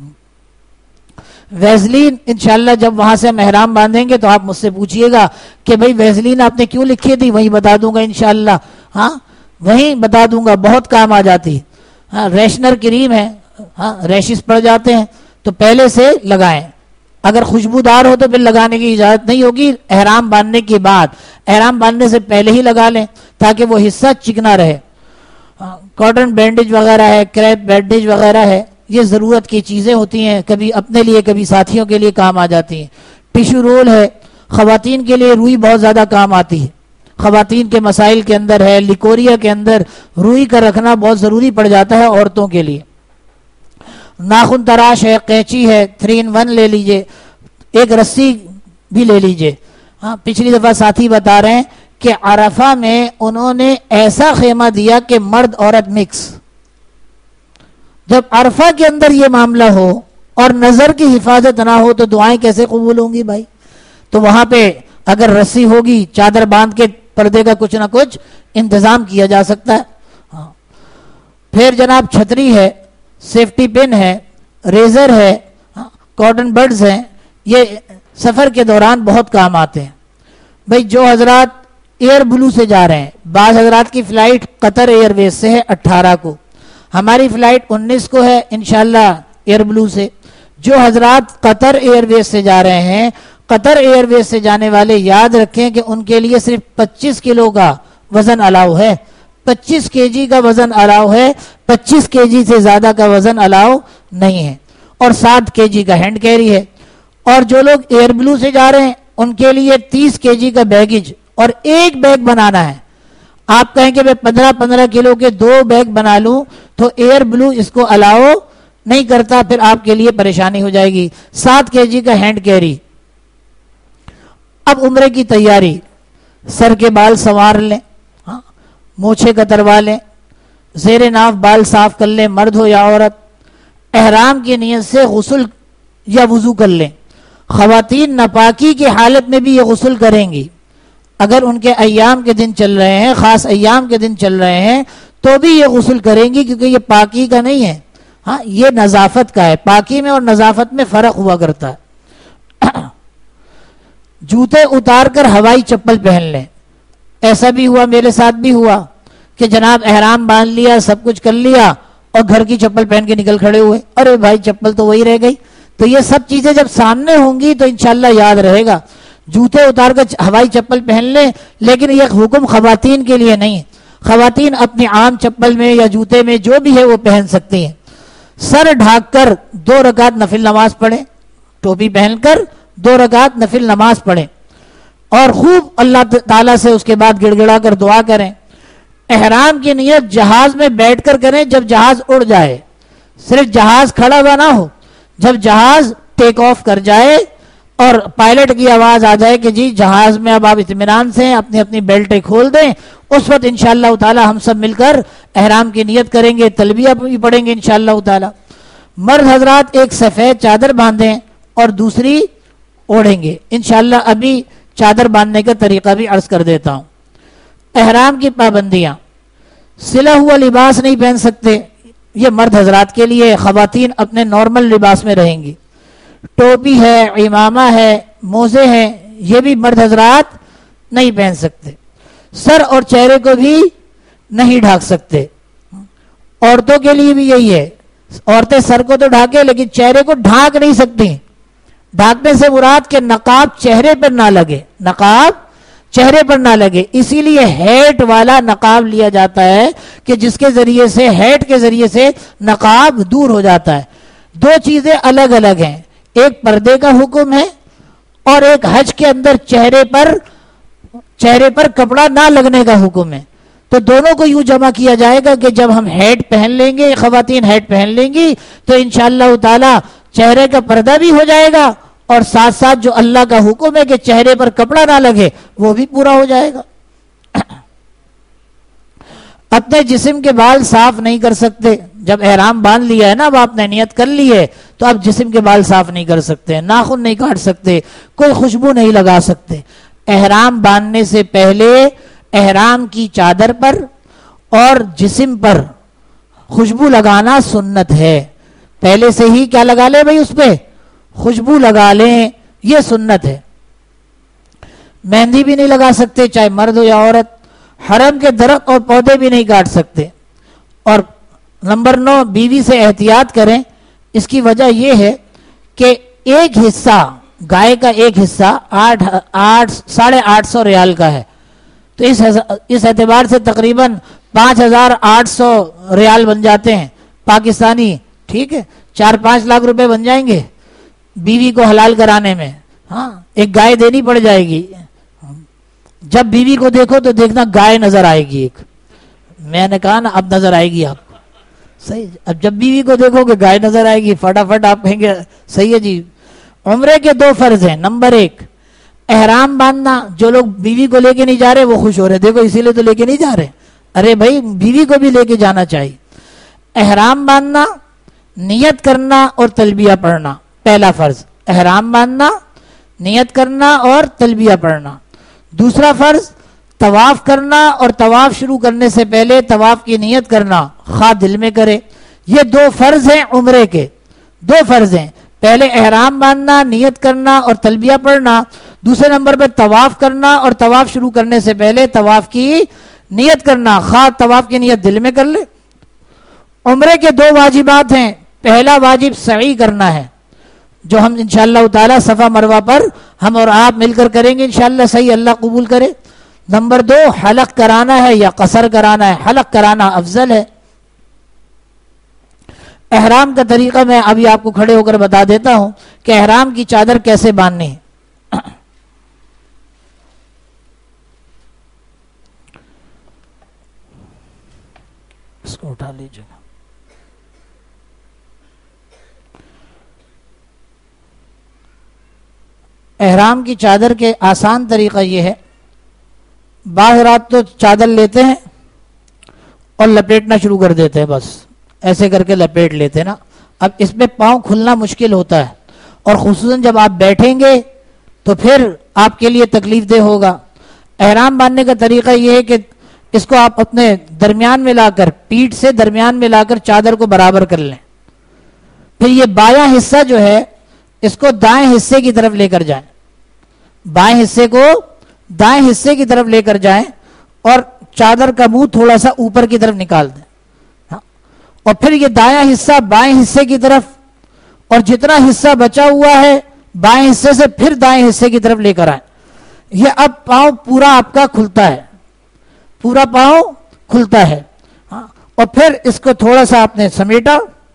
ویزلین انشاءاللہ جب وہاں سے ہم احرام باندھیں گے تو آپ مجھ سے پوچھیے گا کہ بھئی ویزلین آپ نے کیوں لکھی تھی، وہیں بتا دوں گا انشاءاللہ. ہاں وہیں بتا دوں گا، بہت کام آ جاتی. ہاں ریشنر کریم ہے، ہاں ریشز پڑ جاتے ہیں تو پہلے سے لگائیں. اگر خوشبودار ہو تو پھر لگانے کی اجازت نہیں ہوگی، احرام باندھنے کے بعد. احرام باندھنے سے پہلے ہی لگا لیں تاکہ وہ حصہ چکنا رہے. کاٹن بینڈیج وغیرہ ہے، کریپ بینڈیج وغیرہ ہے، یہ ضرورت کی چیزیں ہوتی ہیں، کبھی اپنے لیے کبھی ساتھیوں کے لیے کام آ جاتی ہیں. ٹیشو رول ہے، خواتین کے لیے روئی بہت زیادہ کام آتی ہے. خواتین کے مسائل کے اندر ہے، لیکوریا کے اندر روئی کا رکھنا بہت ضروری پڑ جاتا ہے عورتوں کے لیے. ناخن تراش ہے، قینچی ہے، 3-in-1 لے لیجئے، ایک رسی بھی لے لیجئے. ہاں پچھلی دفعہ ساتھی بتا رہے ہیں کہ عرفہ میں انہوں نے ایسا خیمہ دیا کہ مرد عورت مکس. جب عرفہ کے اندر یہ معاملہ ہو اور نظر کی حفاظت نہ ہو تو دعائیں کیسے قبول ہوں گی بھائی؟ تو وہاں پہ اگر رسی ہوگی، چادر باندھ کے پردے کا کچھ نہ کچھ انتظام کیا جا سکتا ہے. ہاں پھر جناب چھتری ہے، سیفٹی پن ہے، ریزر ہے، کاٹن بڈز ہیں، یہ سفر کے دوران بہت کام آتے ہیں. بھئی جو حضرات ایئر بلو سے جا رہے ہیں، بعض حضرات کی فلائٹ قطر ایئر ویز سے ہے 18 کو، ہماری فلائٹ 19 کو ہے انشاءاللہ ایئر بلو سے. جو حضرات قطر ایئر ویز سے جا رہے ہیں، قطر ایئر ویز سے جانے والے یاد رکھیں کہ ان کے لیے صرف 25 کلو کا وزن الاؤ ہے، 25 kg کا وزن الاؤ ہے، 25 kg سے زیادہ کا وزن الاؤ نہیں ہے، اور 7 kg کا ہینڈ کیری ہے. اور جو لوگ ایئر بلو سے جا رہے ہیں ان کے لیے 30 kg کا بیگیج اور ایک بیگ بنانا ہے. آپ کہیں کہ میں 15 کلو کے 2 بیگ بنا لوں تو ایئر بلو اس کو الاؤ نہیں کرتا، پھر آپ کے لیے پریشانی ہو جائے گی. 7 kg کا ہینڈ کیری. اب عمرے کی تیاری، سر کے بال سنوار لیں، مونچھیں کتروا لیں، زیر ناف بال صاف کر لیں، مرد ہو یا عورت. احرام کی نیت سے غسل یا وضو کر لیں. خواتین ناپاکی کی حالت میں بھی یہ غسل کریں گی. اگر ان کے ایام کے دن چل رہے ہیں، خاص ایام کے دن چل رہے ہیں تو بھی یہ غسل کریں گی، کیونکہ یہ پاکی کا نہیں ہے، ہاں یہ نظافت کا ہے. پاکی میں اور نظافت میں فرق ہوا کرتا ہے. جوتے اتار کر ہوائی چپل پہن لیں. ایسا بھی ہوا، میرے ساتھ بھی ہوا کہ جناب احرام باندھ لیا، سب کچھ کر لیا اور گھر کی چپل پہن کے نکل کھڑے ہوئے. ارے بھائی چپل تو وہی رہ گئی. تو یہ سب چیزیں جب سامنے ہوں گی تو انشاءاللہ یاد رہے گا. جوتے اتار کر ہوائی چپل پہن لیں، لیکن یہ حکم خواتین کے لیے نہیں ہے. خواتین اپنی عام چپل میں یا جوتے میں جو بھی ہے وہ پہن سکتی ہیں. سر ڈھانک کر 2 رکعت نفل نماز پڑھیں، ٹوپی پہن کر 2 رکعت نفل نماز پڑھیں اور خوب اللہ تعالیٰ سے اس کے بعد گڑ گڑا کر دعا کریں. احرام کی نیت جہاز میں بیٹھ کر کریں جب جہاز اڑ جائے، صرف جہاز کھڑا ہوا نہ ہو. جب جہاز ٹیک آف کر جائے اور پائلٹ کی آواز آ جائے کہ جی جہاز میں اب آپ اطمینان سے اپنی اپنی بیلٹیں کھول دیں، اس وقت انشاءاللہ تعالی ہم سب مل کر احرام کی نیت کریں گے، تلبیہ بھی پڑھیں گے انشاءاللہ تعالی. مرد حضرات ایک سفید چادر باندھیں اور دوسری اوڑھیں گے انشاءاللہ. ابھی چادر باندھنے کا طریقہ بھی عرض کر دیتا ہوں. احرام کی پابندیاں، سلا ہوا لباس نہیں پہن سکتے، یہ مرد حضرات کے لیے. خواتین اپنے نارمل لباس میں رہیں گی. ٹوپی ہے، امامہ ہے، موزے ہیں، یہ بھی مرد حضرات نہیں پہن سکتے. سر اور چہرے کو بھی نہیں ڈھانک سکتے. عورتوں کے لیے بھی یہی ہے، عورتیں سر کو تو ڈھانکے لیکن چہرے کو ڈھانک نہیں سکتی. ڈھانکنے سے مراد کہ نقاب چہرے پر نہ لگے، نقاب چہرے پر نہ لگے. اسی لیے ہیٹ والا نقاب لیا جاتا ہے کہ جس کے ذریعے سے، ہیٹ کے ذریعے سے نقاب دور ہو جاتا ہے. 2 چیزیں الگ الگ ہیں، ایک پردے کا حکم ہے اور ایک حج کے اندر چہرے پر کپڑا نہ لگنے کا حکم ہے. تو دونوں کو یوں جمع کیا جائے گا کہ جب ہم ہیٹ پہن لیں گے، خواتین ہیٹ پہن لیں گی تو انشاءاللہ تعالی چہرے کا پردہ بھی ہو جائے گا اور ساتھ ساتھ جو اللہ کا حکم ہے کہ چہرے پر کپڑا نہ لگے وہ بھی پورا ہو جائے گا. اپنے جسم کے بال صاف نہیں کر سکتے. جب احرام باندھ لیا ہے نا، اب آپ نے نیت کر لی ہے تو اب جسم کے بال صاف نہیں کر سکتے، ناخن نہیں کاٹ سکتے، کوئی خوشبو نہیں لگا سکتے. احرام باندھنے سے پہلے احرام کی چادر پر اور جسم پر خوشبو لگانا سنت ہے. پہلے سے ہی کیا لگا لیں بھائی، اس پہ خوشبو لگا لیں، یہ سنت ہے. مہندی بھی نہیں لگا سکتے چاہے مرد ہو یا عورت. حرم کے درخت اور پودے بھی نہیں کاٹ سکتے. اور نمبر 9، بیوی سے احتیاط کریں. اس کی وجہ یہ ہے کہ ایک حصہ گائے کا ایک حصہ 850 ریال کا ہے. تو اس اعتبار سے تقریباً 5800 ریال بن جاتے ہیں پاکستانی. ٹھیک ہے، 4-5 لاکھ روپے بن جائیں گے بیوی کو حلال کرانے میں. ہاں، ایک گائے دینی پڑ جائے گی. جب بیوی کو دیکھو تو دیکھنا گائے نظر آئے گی ایک. میں نے کہا نا اب نظر آئے گی آپ کو. صحیح. اب جب بیوی کو دیکھو کہ گائے نظر آئے گی فٹافٹ آپ کہیں گے صحیح ہے جی. عمرے کے 2 فرض ہیں. نمبر 1 احرام باندھنا. جو لوگ بیوی کو لے کے نہیں جا رہے وہ خوش ہو رہے، دیکھو اسی لیے تو لے کے نہیں جا رہے. ارے بھائی بیوی کو بھی لے کے جانا چاہیے. احرام باندھنا، نیت کرنا اور تلبیہ پڑھنا. پہلا فرض احرام باندھنا، نیت کرنا اور تلبیہ پڑھنا. دوسرا فرض طواف کرنا اور طواف شروع کرنے سے پہلے طواف کی نیت کرنا، خواہ دل میں کرے. یہ 2 فرض ہیں عمرے کے. 2 فرض ہیں. پہلے احرام باندھنا، نیت کرنا اور تلبیہ پڑھنا. دوسرے نمبر پہ طواف کرنا اور طواف شروع کرنے سے پہلے طواف کی نیت کرنا، خواہ طواف کی نیت دل میں کر لے. عمرے کے 2 واجبات ہیں. پہلا واجب سعی کرنا ہے، جو ہم انشاءاللہ تعالی صفا مروہ پر ہم اور آپ مل کر کریں گے انشاءاللہ. صحیح، اللہ قبول کرے. نمبر 2 حلق کرانا ہے یا قصر کرانا ہے. حلق کرانا افضل ہے. احرام کا طریقہ میں ابھی آپ کو کھڑے ہو کر بتا دیتا ہوں کہ احرام کی چادر کیسے باندھنی ہے. اس کو اٹھا لیجیے گا. احرام کی چادر کے آسان طریقہ یہ ہے، بعض رات تو چادر لیتے ہیں اور لپیٹنا شروع کر دیتے ہیں. بس ایسے کر کے لپیٹ لیتے نا. اب اس میں پاؤں کھلنا مشکل ہوتا ہے، اور خصوصاً جب آپ بیٹھیں گے تو پھر آپ کے لیے تکلیف دہ ہوگا. احرام باندھنے کا طریقہ یہ ہے کہ اس کو آپ اپنے درمیان میں لا کر، پیٹھ سے درمیان میں لا کر چادر کو برابر کر لیں. پھر یہ بایاں حصہ جو ہے اس کو دائیں حصے کی طرف لے کر جائیں. بائیں حصے کو دائیں حصے کی طرف لے کر جائیں اور چادر کا منہ تھوڑا سا اوپر کی طرف نکال دیں. اور پھر یہ دایاں حصہ بائیں حصے کی طرف، اور جتنا حصہ بچا ہوا ہے بائیں حصے سے پھر دائیں حصے کی طرف لے کر آئیں. یہ اب پاؤں پورا آپ کا کھلتا ہے، پورا پاؤں کھلتا ہے. اور پھر اس کو تھوڑا سا آپ نے سمیٹا،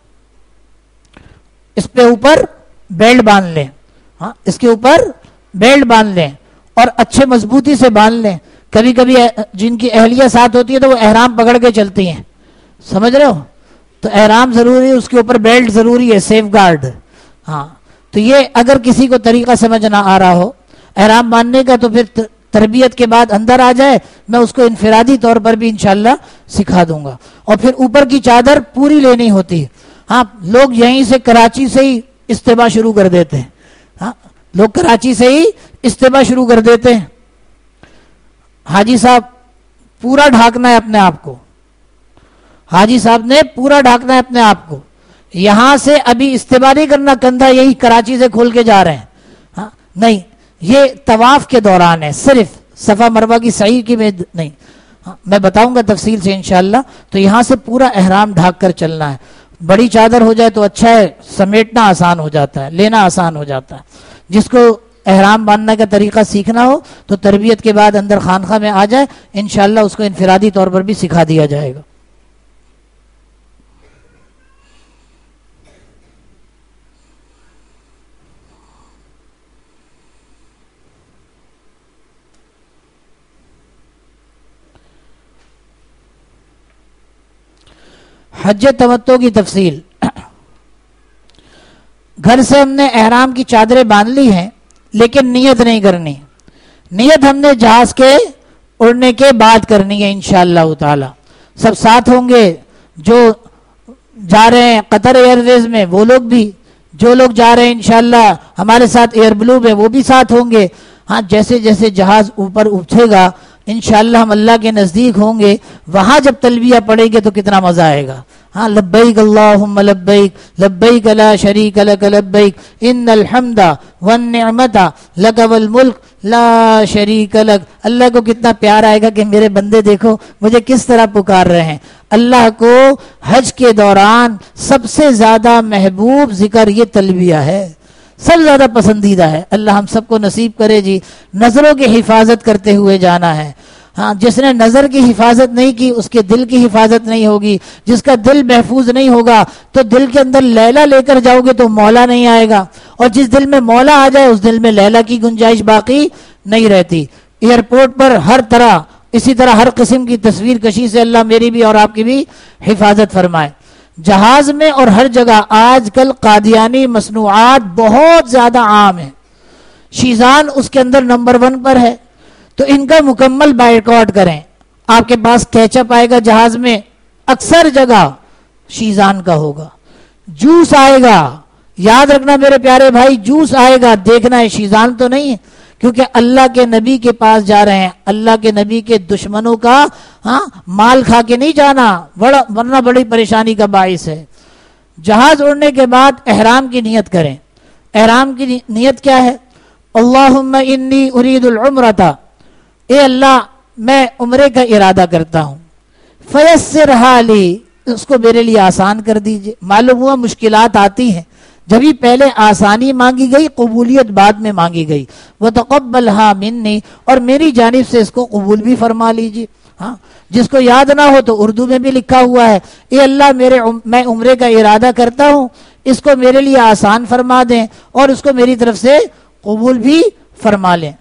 اس پہ اوپر بیلٹ باندھ لیں. اس کے اوپر بیلٹ باندھ لیں اور اچھے مضبوطی سے باندھ لیں. کبھی کبھی جن کی اہلیہ ساتھ ہوتی ہے تو وہ احرام پکڑ کے چلتی ہیں، سمجھ رہے ہو؟ تو احرام ضروری ہے، اس کے اوپر بیلٹ ضروری ہے، سیف گارڈ. ہاں، تو یہ اگر کسی کو طریقہ سمجھ نہ آ رہا ہو احرام باندھنے کا تو پھر تربیت کے بعد اندر آ جائے، میں اس کو انفرادی طور پر بھی انشاءاللہ سکھا دوں گا. اور پھر اوپر کی چادر پوری لینی ہوتی ہے. ہاں، لوگ یہیں سے کراچی سے ہی استباح شروع کر دیتے ہیں. ہاں، لوگ کراچی سے ہی استباح شروع کر دیتے ہیں. حاجی صاحب پورا ڈھانکنا ہے اپنے آپ کو، حاجی صاحب نے پورا ڈھانکنا ہے اپنے آپ کو. یہاں سے ابھی استباح نہیں کرنا، کندھا یہی کراچی سے کھول کے جا رہے ہیں. ہاں نہیں، یہ طواف کے دوران ہے، صرف صفا مروہ کی سعی کی میں نہیں. میں بتاؤں گا تفصیل سے انشاءاللہ. تو یہاں سے پورا احرام ڈھانک کر چلنا ہے. بڑی چادر ہو جائے تو اچھا ہے، سمیٹنا آسان ہو جاتا ہے، لینا آسان ہو جاتا ہے. جس کو احرام باندھنے کا طریقہ سیکھنا ہو تو تربیت کے بعد اندر خانقاہ میں آ جائے، انشاءاللہ اس کو انفرادی طور پر بھی سکھا دیا جائے گا. حج تمتع کی تفصیل. گھر سے ہم نے احرام کی چادریں باندھ لی ہیں لیکن نیت نہیں کرنی. نیت ہم نے جہاز کے اڑنے کے بعد کرنی ہے انشاءاللہ تعالی. سب ساتھ ہوں گے، جو جا رہے ہیں قطر ایئر ویز میں وہ لوگ بھی، جو لوگ جا رہے ہیں انشاءاللہ ہمارے ساتھ ایئر بلو میں وہ بھی ساتھ ہوں گے. ہاں، جیسے جیسے جہاز اوپر اٹھے گا انشاءاللہ ہم اللہ کے نزدیک ہوں گے، وہاں جب تلبیہ پڑھیں گے تو کتنا مزہ آئے گا. ہاں لبیک اللہم لبیک لبیک لا شریک لک لبیک ان الحمد والنعمت لک والملک لا شریک لک. اللہ کو کتنا پیار آئے گا کہ میرے بندے دیکھو مجھے کس طرح پکار رہے ہیں. اللہ کو حج کے دوران سب سے زیادہ محبوب ذکر یہ تلبیہ ہے، سب سے زیادہ پسندیدہ ہے. اللہ ہم سب کو نصیب کرے جی نظروں کی حفاظت کرتے ہوئے جانا ہے. ہاں جس نے نظر کی حفاظت نہیں کی اس کے دل کی حفاظت نہیں ہوگی. جس کا دل محفوظ نہیں ہوگا تو دل کے اندر لیلا لے کر جاؤ گے تو مولا نہیں آئے گا، اور جس دل میں مولا آ جائے اس دل میں لیلا کی گنجائش باقی نہیں رہتی. ایئرپورٹ پر ہر طرح اسی طرح ہر قسم کی تصویر کشی سے اللہ میری بھی اور آپ کی بھی حفاظت فرمائے. جہاز میں اور ہر جگہ آج کل قادیانی مصنوعات بہت زیادہ عام ہیں. شیزان اس کے اندر نمبر 1 پر ہے، تو ان کا مکمل بائیکاٹ کریں. آپ کے پاس کیچپ آئے گا جہاز میں، اکثر جگہ شیزان کا ہوگا. جوس آئے گا، یاد رکھنا میرے پیارے بھائی، جوس آئے گا دیکھنا ہے شیزان تو نہیں ہے، کیونکہ اللہ کے نبی کے پاس جا رہے ہیں. اللہ کے نبی کے دشمنوں کا مال کھا کے نہیں جانا، ورنہ بڑی پریشانی کا باعث ہے. جہاز اڑنے کے بعد احرام کی نیت کریں. احرام کی نیت کیا ہے؟ اللہم انی ارید العمرۃ، اے اللہ میں عمرے کا ارادہ کرتا ہوں. فیسرھا لی، اس کو میرے لیے آسان کر دیجئے. معلوم ہوا مشکلات آتی ہیں، جبھی پہلے آسانی مانگی گئی، قبولیت بعد میں مانگی گئی. وتقبلھا منی، اور میری جانب سے اس کو قبول بھی فرما لیجئے. ہاں جس کو یاد نہ ہو تو اردو میں بھی لکھا ہوا ہے، اے اللہ میں عمرے کا ارادہ کرتا ہوں، اس کو میرے لیے آسان فرما دیں اور اس کو میری طرف سے قبول بھی فرما لیں.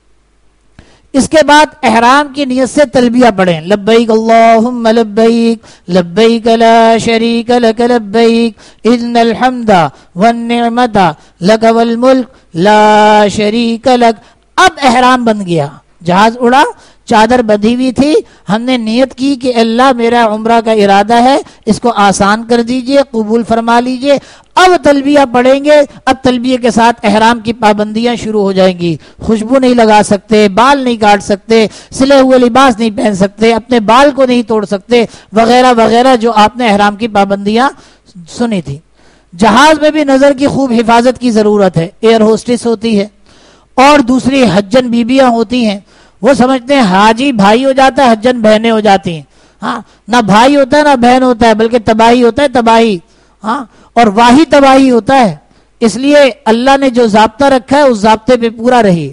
اس کے بعد احرام کی نیت سے تلبیہ پڑھیں. لبیک اللہم لبیک لبیک لا شریک لک لبیک ان الحمد والنعمت لک والملک لا شریک لک. اب احرام بن گیا، جہاز اڑا، چادر بندھی ہوئی تھی، ہم نے نیت کی کہ اللہ میرا عمرہ کا ارادہ ہے، اس کو آسان کر دیجئے، قبول فرما لیجئے. اب تلبیہ پڑھیں گے. اب تلبیہ کے ساتھ احرام کی پابندیاں شروع ہو جائیں گی. خوشبو نہیں لگا سکتے، بال نہیں کاٹ سکتے، سلے ہوئے لباس نہیں پہن سکتے، اپنے بال کو نہیں توڑ سکتے، وغیرہ وغیرہ جو آپ نے احرام کی پابندیاں سنی تھی. جہاز میں بھی نظر کی خوب حفاظت کی ضرورت ہے. ایئر ہوسٹس ہوتی ہے اور دوسری حجن بیبیاں ہوتی ہیں. وہ سمجھتے ہیں حاجی بھائی ہو جاتا ہے، حجن بہنیں ہو جاتی ہیں. ہاں نہ بھائی ہوتا ہے نہ بہن ہوتا ہے، بلکہ تباہی ہوتا ہے، تباہی. ہاں اور واہی تباہی ہوتا ہے. اس لیے اللہ نے جو ضابطہ رکھا ہے اس ضابطے پہ پورا رہیے.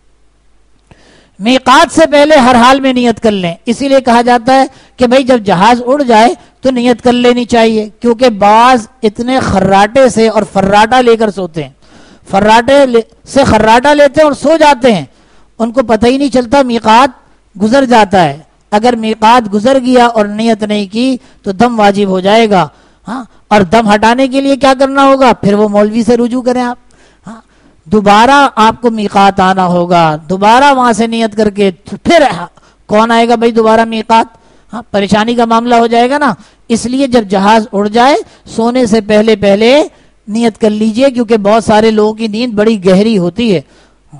میقات سے پہلے ہر حال میں نیت کر لیں. اسی لیے کہا جاتا ہے کہ بھائی جب جہاز اڑ جائے تو نیت کر لینی چاہیے، کیونکہ بعض اتنے خراٹے سے اور فراٹا لے کر سوتے ہیں، فراٹے سے خراٹا لیتے ہیں اور سو جاتے ہیں، ان کو پتہ ہی نہیں چلتا، میقات گزر جاتا ہے. اگر میقات گزر گیا اور نیت نہیں کی تو دم واجب ہو جائے گا. ہاں اور دم ہٹانے کے لیے کیا کرنا ہوگا؟ پھر وہ مولوی سے رجوع کریں آپ. ہاں دوبارہ آپ کو میقات آنا ہوگا، دوبارہ وہاں سے نیت کر کے پھر کون آئے گا بھائی دوبارہ میقات؟ ہاں پریشانی کا معاملہ ہو جائے گا نا. اس لیے جب جہاز اڑ جائے سونے سے پہلے نیت کر لیجئے، کیونکہ بہت سارے لوگوں کی نیند بڑی گہری ہوتی ہے.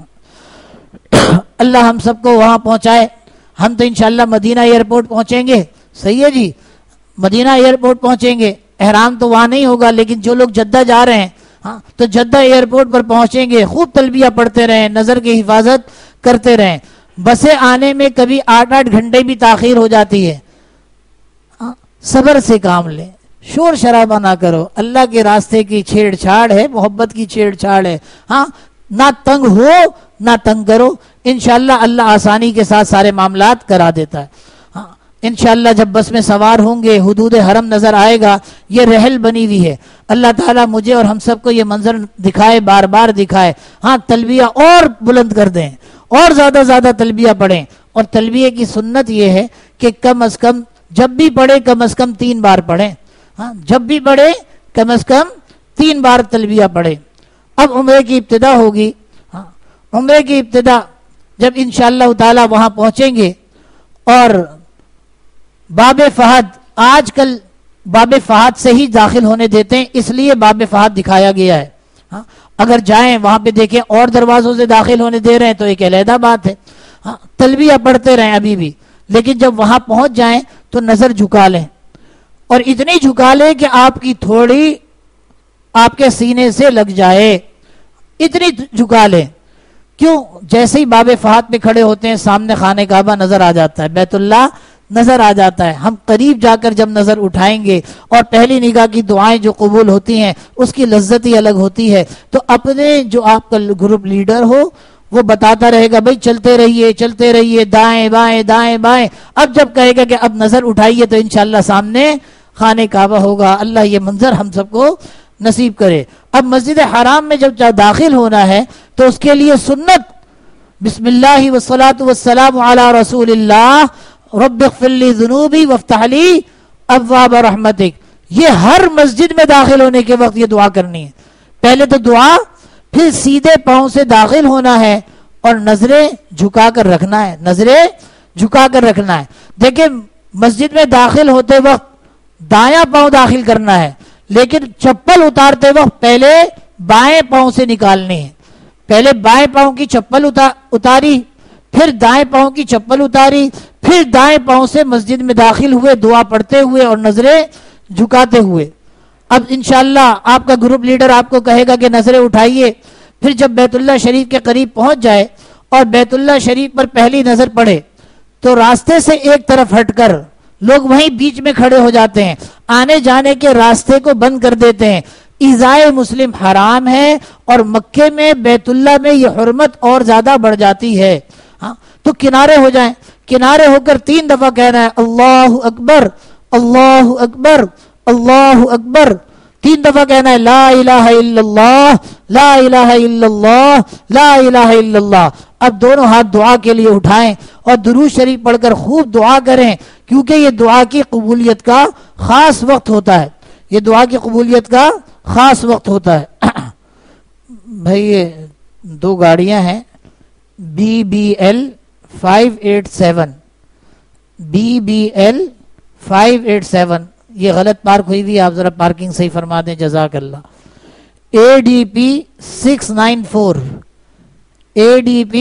اللہ ہم سب کو وہاں پہنچائے. ہم تو انشاءاللہ مدینہ ایئرپورٹ پہنچیں گے. صحیح ہے جی، مدینہ ایئرپورٹ پہنچیں گے. احرام تو وہاں نہیں ہوگا، لیکن جو لوگ جدہ جا رہے ہیں ہاں تو جدہ ایئرپورٹ پر پہنچیں گے. خوب تلبیہ پڑھتے رہیں، نظر کی حفاظت کرتے رہیں. بسیں آنے میں کبھی 8-8 گھنٹے بھی تاخیر ہو جاتی ہے. صبر سے کام لیں، شور شرابہ نہ کرو. اللہ کے راستے کی چھیڑ چھاڑ ہے، محبت کی چھیڑ چھاڑ ہے. ہاں نہ تنگ ہو نہ تنگ کرو. انشاءاللہ اللہ آسانی کے ساتھ سارے معاملات کرا دیتا ہے. ہاں انشاءاللہ جب بس میں سوار ہوں گے حدود حرم نظر آئے گا. یہ رحل بنی ہوئی ہے. اللہ تعالیٰ مجھے اور ہم سب کو یہ منظر دکھائے، بار بار دکھائے. ہاں تلبیہ اور بلند کر دیں اور زیادہ تلبیہ پڑھیں. اور تلبیہ کی سنت یہ ہے کہ کم از کم جب بھی پڑھے کم از کم 3 بار پڑھیں. ہاں جب بھی پڑھے کم از کم 3 بار تلبیہ پڑھیں. اب عمرے کی ابتدا ہوگی. ہاں عمرے کی ابتدا جب انشاءاللہ تعالی وہاں پہنچیں گے اور باب فہد، آج کل باب فہد سے ہی داخل ہونے دیتے ہیں، اس لیے باب فہد دکھایا گیا ہے. ہاں اگر جائیں وہاں پہ دیکھیں اور دروازوں سے داخل ہونے دے رہے ہیں تو ایک علیحدہ بات ہے. ہاں تلبیہ پڑھتے رہیں ابھی بھی، لیکن جب وہاں پہنچ جائیں تو نظر جھکا لیں، اور اتنی جھکا لیں کہ آپ کی تھوڑی آپ کے سینے سے لگ جائے، اتنی جھکا لیں. کیوں؟ جیسے ہی باب فہد پہ کھڑے ہوتے ہیں سامنے خانہ کعبہ نظر آ جاتا ہے، بیت اللہ نظر آ جاتا ہے. ہم قریب جا کر جب نظر اٹھائیں گے اور پہلی نگاہ کی دعائیں جو قبول ہوتی ہیں اس کی لذت ہی الگ ہوتی ہے. تو اپنے جو آپ کا گروپ لیڈر ہو وہ بتاتا رہے گا بھائی چلتے رہیے دائیں بائیں دائیں بائیں. اب جب کہے گا کہ اب نظر اٹھائیے تو انشاءاللہ سامنے خانہ کعبہ ہوگا. اللہ یہ منظر ہم سب کو نصیب کرے. اب مسجد حرام میں جب داخل ہونا ہے تو اس کے لیے سنت بسم اللہ والصلاۃ والسلام علی رسول اللہ رب اغفر لی ذنوبی وافتح لی ابواب رحمتک، یہ ہر مسجد میں داخل ہونے کے وقت یہ دعا کرنی ہے. پہلے تو دعا، پھر سیدھے پاؤں سے داخل ہونا ہے اور نظریں جھکا کر رکھنا ہے، نظریں جھکا کر رکھنا ہے. دیکھیں مسجد میں داخل ہوتے وقت دایاں پاؤں داخل کرنا ہے، لیکن چپل اتارتے وقت پہلے بائیں پاؤں سے نکالنی ہے. پہلے بائیں پاؤں کی چپل اتاری، پھر دائیں پاؤں کی چپل اتاری، پھر دائیں پاؤں سے مسجد میں داخل ہوئے دعا پڑھتے ہوئے اور نظریں جھکاتے ہوئے. اب انشاءاللہ آپ کا گروپ لیڈر آپ کو کہے گا کہ نظریں اٹھائیے. پھر جب بیت اللہ شریف کے قریب پہنچ جائے اور بیت اللہ شریف پر پہلی نظر پڑے تو راستے سے ایک طرف ہٹ کر لوگ وہیں بیچ میں کھڑے ہو جاتے ہیں، آنے جانے کے راستے کو بند کر دیتے ہیں. ایذائے مسلم حرام ہے اور مکے میں بیت اللہ میں یہ حرمت اور زیادہ بڑھ جاتی ہے. ہاں تو کنارے ہو جائیں، کنارے ہو کر 3 دفعہ کہنا ہے اللہ اکبر اللہ اکبر اللہ اکبر. 3 دفعہ کہنا ہے لا الہ الا اللہ لا الہ الا اللہ لا الہ الا اللہ. اب دونوں ہاتھ دعا کے لیے اٹھائیں اور درود شریف پڑھ کر خوب دعا کریں، کیونکہ یہ دعا کی قبولیت کا خاص وقت ہوتا ہے. یہ دعا کی قبولیت کا خاص وقت ہوتا ہے. بھائی یہ 2 گاڑیاں ہیں BBL 587 BBL 587، یہ غلط پارک ہوئی ہوئی، آپ ذرا پارکنگ صحیح فرما دیں جزاک اللہ. ADP 694 ADP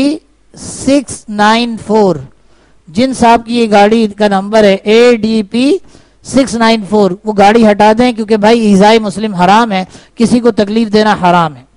694 جن صاحب کی یہ گاڑی کا نمبر ہے ADP 694، وہ گاڑی ہٹا دیں کیونکہ بھائی ایذائے مسلم حرام ہے، کسی کو تکلیف دینا حرام ہے.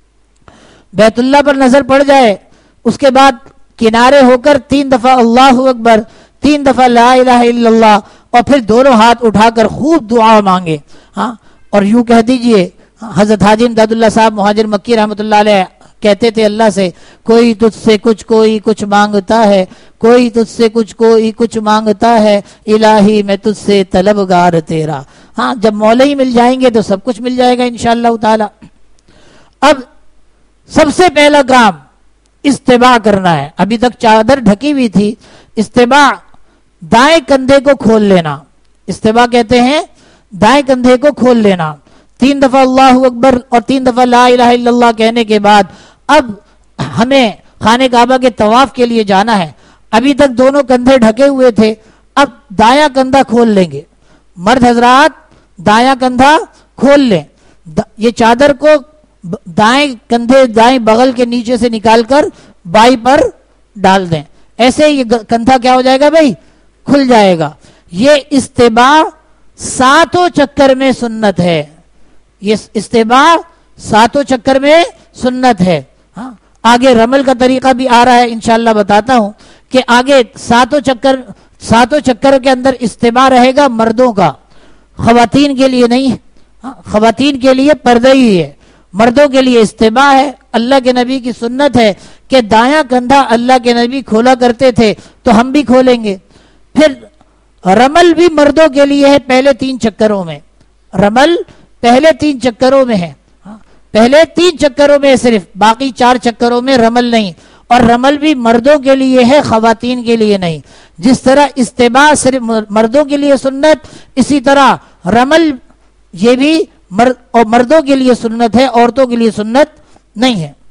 بیت اللہ پر نظر پڑ جائے اس کے بعد کنارے ہو کر 3 دفعہ اللہ اکبر، 3 دفعہ لا الہ الا اللہ، اور پھر دونوں ہاتھ اٹھا کر خوب دعا مانگے. ہاں اور یوں کہہ دیجئے، حضرت حاجی امداد اللہ صاحب مہاجر مکی رحمۃ اللہ علیہ کہتے تھے اللہ سے کوئی تجھ سے کچھ کوئی کچھ مانگتا ہے، کوئی تجھ سے کچھ کوئی کچھ مانگتا ہے، الہی میں تجھ سے طلبگار تیرا. ہاں جب مولا ہی مل جائیں گے تو سب کچھ مل جائے گا انشاءاللہ تعالی. اب سب سے پہلا کام استباع کرنا ہے. ابھی تک چادر ڈھکی ہوئی تھی، استباع دائیں کندھے کو کھول لینا. استباع کہتے ہیں دائیں کندھے کو کھول لینا. 3 دفعہ اللہ اکبر اور 3 دفعہ لا الہ الا اللہ کہنے کے بعد اب ہمیں خانہ کعبہ کے طواف کے لیے جانا ہے. ابھی تک دونوں کندھے ڈھکے ہوئے تھے، اب دایاں کندھا کھول لیں گے. مرد حضرات دایاں کندھا کھول لیں، یہ چادر کو دائیں کندھے دائیں بغل کے نیچے سے نکال کر بائیں پر ڈال دیں. ایسے یہ کندھا کیا ہو جائے گا بھائی؟ کھل جائے گا. یہ استباع 7 چکر میں سنت ہے. یہ استباع 7 چکر میں سنت ہے. ہاں آگے رمل کا طریقہ بھی آ رہا ہے، انشاءاللہ بتاتا ہوں کہ آگے 7 چکر کے اندر استباع رہے گا مردوں کا، خواتین کے لیے نہیں. خواتین کے لیے پردہ ہی ہے، مردوں کے لیے استباع ہے. اللہ کے نبی کی سنت ہے کہ دایاں کندھا اللہ کے نبی کھولا کرتے تھے تو ہم بھی کھولیں گے. پھر رمل بھی مردوں کے لیے ہے پہلے 3 چکروں میں. رمل پہلے 3 چکروں میں ہے، پہلے 3 چکروں میں صرف، باقی 4 چکروں میں رمل نہیں. اور رمل بھی مردوں کے لیے ہے، خواتین کے لیے نہیں. جس طرح استباع صرف مردوں کے لیے سنت، اسی طرح رمل یہ بھی مردوں کے لیے سنت ہے، عورتوں کے لیے سنت نہیں ہے.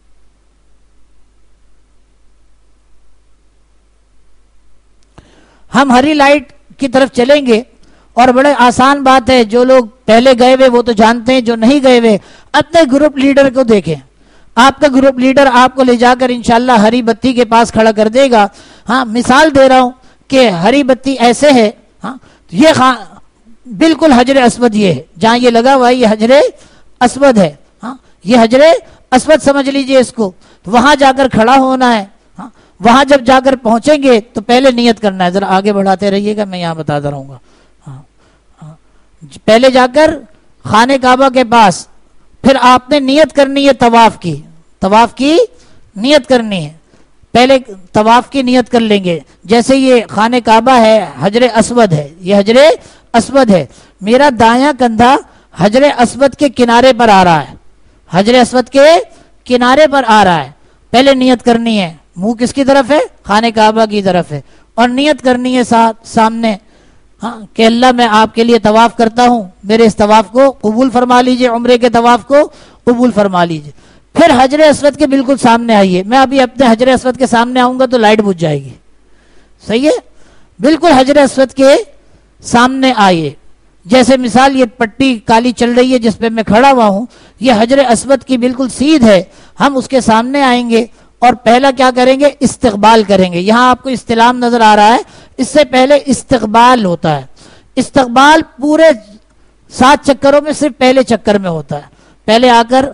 ہم ہری لائٹ کی طرف چلیں گے اور بڑے آسان بات ہے، جو لوگ پہلے گئے ہوئے وہ تو جانتے ہیں، جو نہیں گئے ہوئے اپنے گروپ لیڈر کو دیکھیں، آپ کا گروپ لیڈر آپ کو لے جا کر انشاءاللہ ہری بتی کے پاس کھڑا کر دے گا. ہاں مثال دے رہا ہوں کہ ہری بتی ایسے ہے. ہاں یہ بالکل حجر اسود یہ ہے جہاں یہ لگا ہوا ہے، یہ حجر اسود ہے. ہاں یہ حجر اسود سمجھ لیجئے اس کو. تو وہاں جا کر کھڑا ہونا ہے. ہاں وہاں جب جا کر پہنچیں گے تو پہلے نیت کرنا ہے. ذرا آگے بڑھاتے رہیے گا، میں یہاں بتاتا رہوں گا. پہلے جا کر خانہ کعبہ کے پاس پھر آپ نے نیت کرنی ہے طواف کی. طواف کی نیت کرنی ہے. پہلے طواف کی نیت کر لیں گے. جیسے یہ خانہ کعبہ ہے، حجر اسود ہے، یہ حجر اسود ہے. میرا دایاں کندھا حجر اسود کے کنارے پر آ رہا ہے، حجر اسود کے کنارے پر آ رہا ہے. پہلے نیت کرنی ہے. منہ کس کی طرف ہے؟ خانہ کعبہ کی طرف ہے. اور نیت کرنی ہے سامنے، ہاں کہ اللہ میں آپ کے لیے طواف کرتا ہوں، میرے اس طواف کو قبول فرما لیجئے، عمرے کے طواف کو قبول فرما لیجئے. پھر حجر اسود کے بالکل سامنے آئیے. میں ابھی اپنے حجر اسود کے سامنے آؤں گا تو لائٹ بجھ جائے گی. صحیح ہے؟ بالکل حجر اسود کے سامنے آئیے. جیسے مثال یہ پٹی کالی چل رہی ہے جس پہ میں کھڑا ہوا ہوں، یہ حجر اسود کی بالکل سیدھ ہے. ہم اس کے سامنے آئیں گے اور پہلا کیا کریں گے؟ استقبال کریں گے. یہاں آپ کو استلام نظر آ رہا ہے، اس سے پہلے استقبال ہوتا ہے. استقبال پورے 7 چکروں میں صرف پہلے چکر میں ہوتا ہے. پہلے آ کر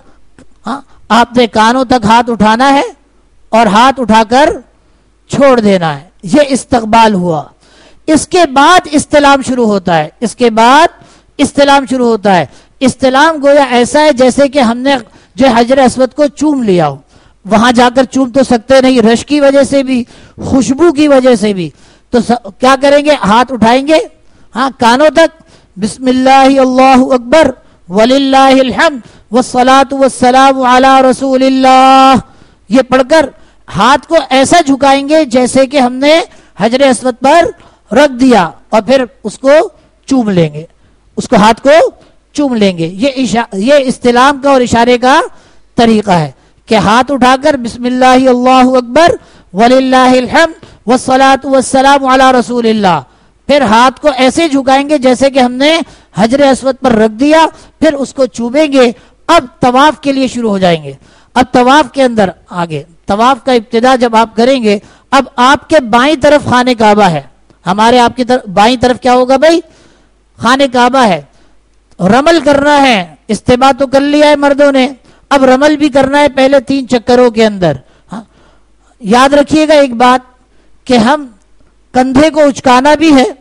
آپ نے کانوں تک ہاتھ اٹھانا ہے اور ہاتھ اٹھا کر چھوڑ دینا ہے. یہ استقبال ہوا. اس کے بعد استلام شروع ہوتا ہے. اس کے بعد استلام شروع ہوتا ہے. استلام گویا ایسا ہے جیسے کہ ہم نے جو حجر اسود کو چوم لیا ہو. وہاں جا کر چوم تو سکتے نہیں، رش کی وجہ سے بھی، خوشبو کی وجہ سے بھی. تو کیا کریں گے؟ ہاتھ اٹھائیں گے ہاں کانوں تک، بسم اللہ اللہ اکبر وللہ الحمد والصلاۃ والسلام علی رسول اللہ، یہ پڑھ کر ہاتھ کو ایسا جھکائیں گے جیسے کہ ہم نے حجر اسود پر رکھ دیا، اور پھر اس کو چوم لیں گے، اس کو ہاتھ کو چوم لیں گے. یہ استلام کا اور اشارے کا طریقہ ہے کہ ہاتھ اٹھا کر بسم اللہ اللہ اکبر وللہ الحمد والصلاۃ والسلام علی رسول اللہ، پھر ہاتھ کو ایسے جھکائیں گے جیسے کہ ہم نے حجر اسود پر رکھ دیا، پھر اس کو چومیں گے. اب طواف کے لیے شروع ہو جائیں گے. اب طواف کے اندر آگے طواف کا ابتدا جب آپ کریں گے، اب آپ کے بائیں طرف خانہ کعبہ ہے، ہمارے آپ کی طرف بائیں طرف کیا ہوگا بھائی؟ خانہ کعبہ ہے. رمل کرنا ہے. استباح تو کر لیا ہے مردوں نے، اب رمل بھی کرنا ہے پہلے 3 چکروں کے اندر. ہاں یاد رکھیے گا ایک بات کہ ہم کندھے کو اچکانا بھی ہے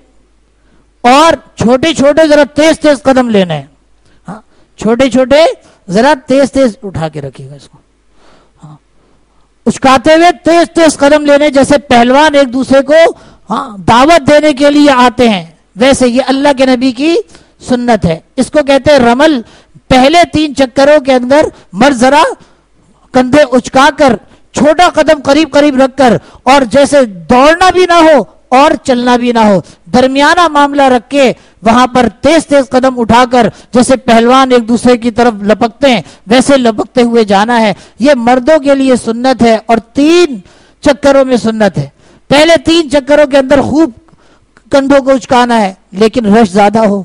اور چھوٹے چھوٹے ذرا تیز تیز قدم لینا ہے. ہاں چھوٹے چھوٹے ذرا تیز تیز اٹھا کے رکھیے گا اس کو. ہاں اچکاتے ہوئے تیز تیز قدم لینے، جیسے پہلوان ایک دوسرے کو دعوت دینے کے لیے آتے ہیں، ویسے یہ اللہ کے نبی کی سنت ہے. اس کو کہتے ہیں رمل. پہلے 3 چکروں کے اندر مرد ذرا کندھے اچکا کر چھوٹا قدم قریب قریب رکھ کر، اور جیسے دوڑنا بھی نہ ہو اور چلنا بھی نہ ہو، درمیانہ معاملہ رکھ کے وہاں پر تیز تیز قدم اٹھا کر جیسے پہلوان ایک دوسرے کی طرف لپکتے ہیں ویسے لپکتے ہوئے جانا ہے. یہ مردوں کے لیے سنت ہے اور 3 چکروں میں سنت ہے. پہلے 3 چکروں کے اندر خوب کندھوں کو اچکانا ہے، لیکن رش زیادہ ہو،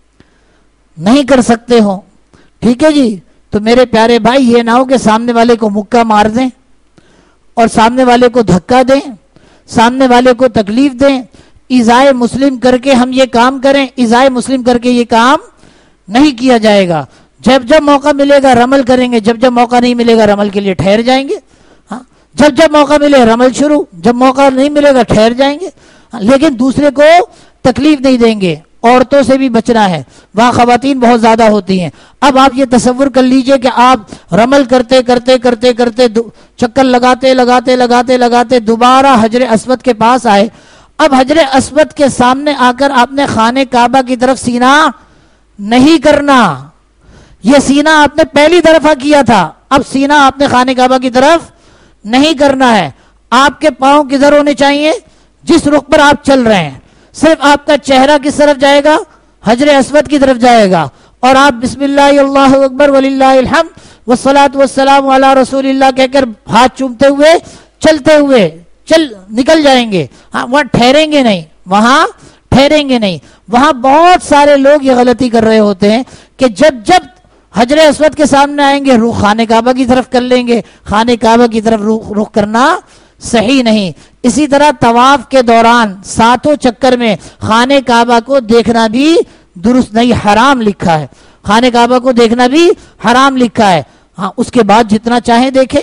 نہیں کر سکتے ہو، ٹھیک ہے جی. تو میرے پیارے بھائی یہ نہ ہو کہ سامنے والے کو مکہ مار دیں اور سامنے والے کو دھکا دیں، سامنے والے کو تکلیف دیں. ایذائے مسلم کر کے ہم یہ کام کریں، ایذائے مسلم کر کے یہ کام نہیں کیا جائے گا. جب جب موقع ملے گا رمل کریں گے، جب جب موقع نہیں ملے گا رمل کے لیے ٹھہر جائیں گے. ہاں جب جب موقع ملے رمل شروع، جب موقع نہیں ملے گا ٹھہر جائیں گے. لیکن دوسرے کو تکلیف نہیں دیں گے. عورتوں سے بھی بچنا ہے، وہاں خواتین بہت زیادہ ہوتی ہیں. اب آپ یہ تصور کر لیجئے کہ آپ رمل کرتے کرتے کرتے کرتے چکر لگاتے لگاتے لگاتے لگاتے دوبارہ حجر اسود کے پاس آئے. اب حجر اسود کے سامنے آ کر آپ نے خانہ کعبہ کی طرف سینہ نہیں کرنا. یہ سینہ آپ نے پہلی دفعہ کیا تھا، اب سینہ آپ نے خانہ کعبہ کی طرف نہیں کرنا ہے. آپ کے پاؤں کدھر ہونے چاہیے؟ جس رخ پر آپ چل رہے ہیں. صرف آپ کا چہرہ کس طرف جائے گا؟ حجر اسود کی طرف جائے گا. اور آپ بسم اللہ اللہ اکبر وللہ الحمد والصلاۃ والسلام علی رسول اللہ کہہ کر ہاتھ چومتے ہوئے چلتے ہوئے نکل جائیں گے. ہاں وہاں ٹھہریں گے نہیں، وہاں ٹھہریں گے نہیں. وہاں بہت سارے لوگ یہ غلطی کر رہے ہوتے ہیں کہ جب جب حجر اسود کے سامنے آئیں گے، رخ خانہ کعبہ کی طرف کر لیں گے، خانہ کعبہ کی طرف رخ کرنا صحیح نہیں۔ اسی طرح طواف کے دوران 7 چکر میں خانہ کعبہ کو دیکھنا بھی درست نہیں، حرام لکھا ہے، خانہ کعبہ کو دیکھنا بھی حرام لکھا ہے۔ ہاں اس کے بعد جتنا چاہیں دیکھیں۔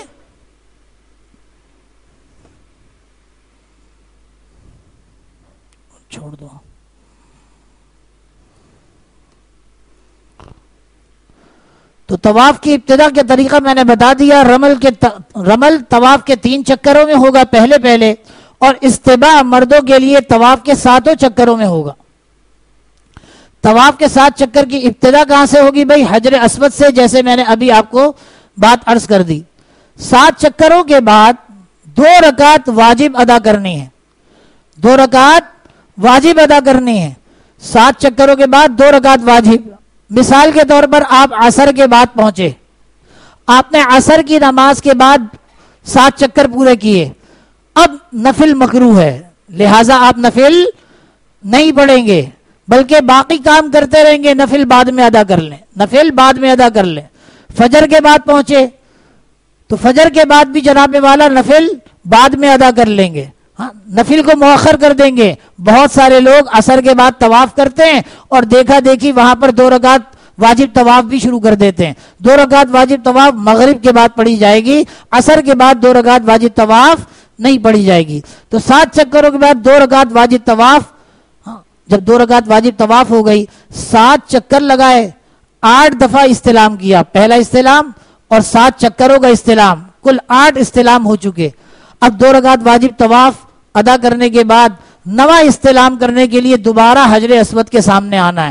چھوڑ دو۔ تو طواف کی ابتدا کا طریقہ میں نے بتا دیا، رمل طواف کے 3 چکروں میں ہوگا پہلے، اور استباء مردوں کے لیے طواف کے 7 چکروں میں ہوگا۔ طواف کے 7 چکر کی ابتدا کہاں سے ہوگی بھائی؟ حجر اسود سے، جیسے میں نے ابھی آپ کو بات عرض کر دی۔ 7 چکروں کے بعد 2 رکعت واجب ادا کرنی ہے، 2 رکعت واجب ادا کرنی ہے۔ 7 چکروں کے بعد 2 رکعت واجب۔ مثال کے طور پر آپ عصر کے بعد پہنچے، آپ نے عصر کی نماز کے بعد 7 چکر پورے کیے، اب نفل مکروہ ہے، لہٰذا آپ نفل نہیں پڑھیں گے بلکہ باقی کام کرتے رہیں گے، نفل بعد میں ادا کر لیں، نفل بعد میں ادا کر لیں۔ فجر کے بعد پہنچے تو فجر کے بعد بھی جناب والا نفل بعد میں ادا کر لیں گے، ہاں نفل کو مؤخر کر دیں گے۔ بہت سارے لوگ عصر کے بعد طواف کرتے ہیں اور دیکھا دیکھی وہاں پر 2 رکعت واجب طواف بھی شروع کر دیتے ہیں۔ 2 رکعت واجب طواف مغرب کے بعد پڑھی جائے گی، عصر کے بعد 2 رکعت واجب طواف نہیں پڑھی جائے گی۔ تو 7 چکروں کے بعد 2 رکعت واجب طواف، جب 2 رکعت واجب طواف ہو گئی، 7 چکر لگائے، 8 دفعہ استلام کیا، پہلا استلام اور 7 چکروں کا استلام، کل 8 استلام ہو چکے۔ اب 2 رکعت واجب طواف ادا کرنے کے بعد 9واں استلام کرنے کے لیے دوبارہ حجر اسود کے سامنے آنا ہے۔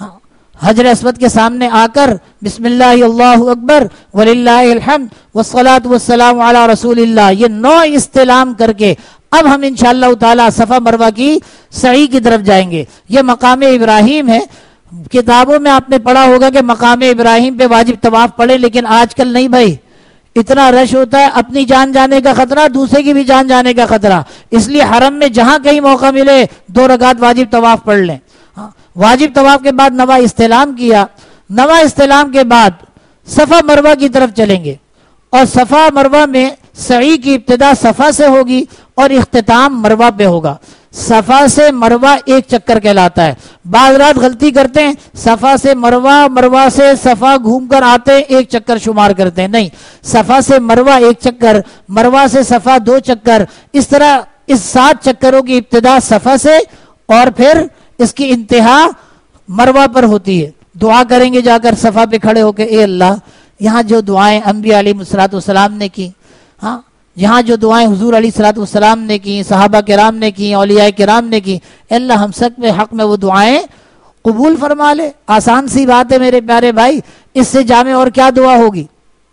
حجر اسود کے سامنے آ کر بسم اللہ اللہ اکبر وللہ الحمد والصلاۃ والسلام علی رسول اللہ، یہ 9 استلام کر کے اب ہم انشاءاللہ تعالی صفا مروہ کی سعی کی طرف جائیں گے۔ یہ مقام ابراہیم ہے، کتابوں میں آپ نے پڑھا ہوگا کہ مقام ابراہیم پہ واجب طواف پڑھے، لیکن آج کل نہیں بھائی، اتنا رش ہوتا ہے، اپنی جان جانے کا خطرہ، دوسرے کی بھی جان جانے کا خطرہ، اس لیے حرم میں جہاں کہیں موقع ملے 2 رکعت واجب طواف پڑھ لیں۔ واجب طواف کے بعد 9واں استلام کیا، 9واں استلام کے بعد صفا مروہ کی طرف چلیں گے، اور صفا مروہ میں سعی کی ابتدا صفا سے ہوگی اور اختتام مروہ پہ ہوگا۔ صفا سے مروہ 1 چکر کہلاتا ہے، بعض رات غلطی کرتے ہیں، صفا سے مروہ، مروہ سے صفا گھوم کر آتے ہیں 1 چکر شمار کرتے ہیں، نہیں، صفا سے مروہ 1 چکر، مروہ سے صفا 2 چکر، اس طرح اس 7 چکروں کی ابتدا صفا سے اور پھر اس کی انتہا مروہ پر ہوتی ہے۔ دعا کریں گے جا کر صفا پہ کھڑے ہو کے، اے اللہ یہاں جو دعائیں انبیاء علیہ الصلوۃ والسلام نے کی، ہاں یہاں جو دعائیں حضور علیہ الصلوۃ والسلام نے کی، صحابہ کرام نے کی، اولیاء کرام نے کی، اللہ ہم سب کے حق میں وہ دعائیں قبول فرما لے۔ آسان سی بات ہے میرے پیارے بھائی، اس سے جامع اور کیا دعا ہوگی؟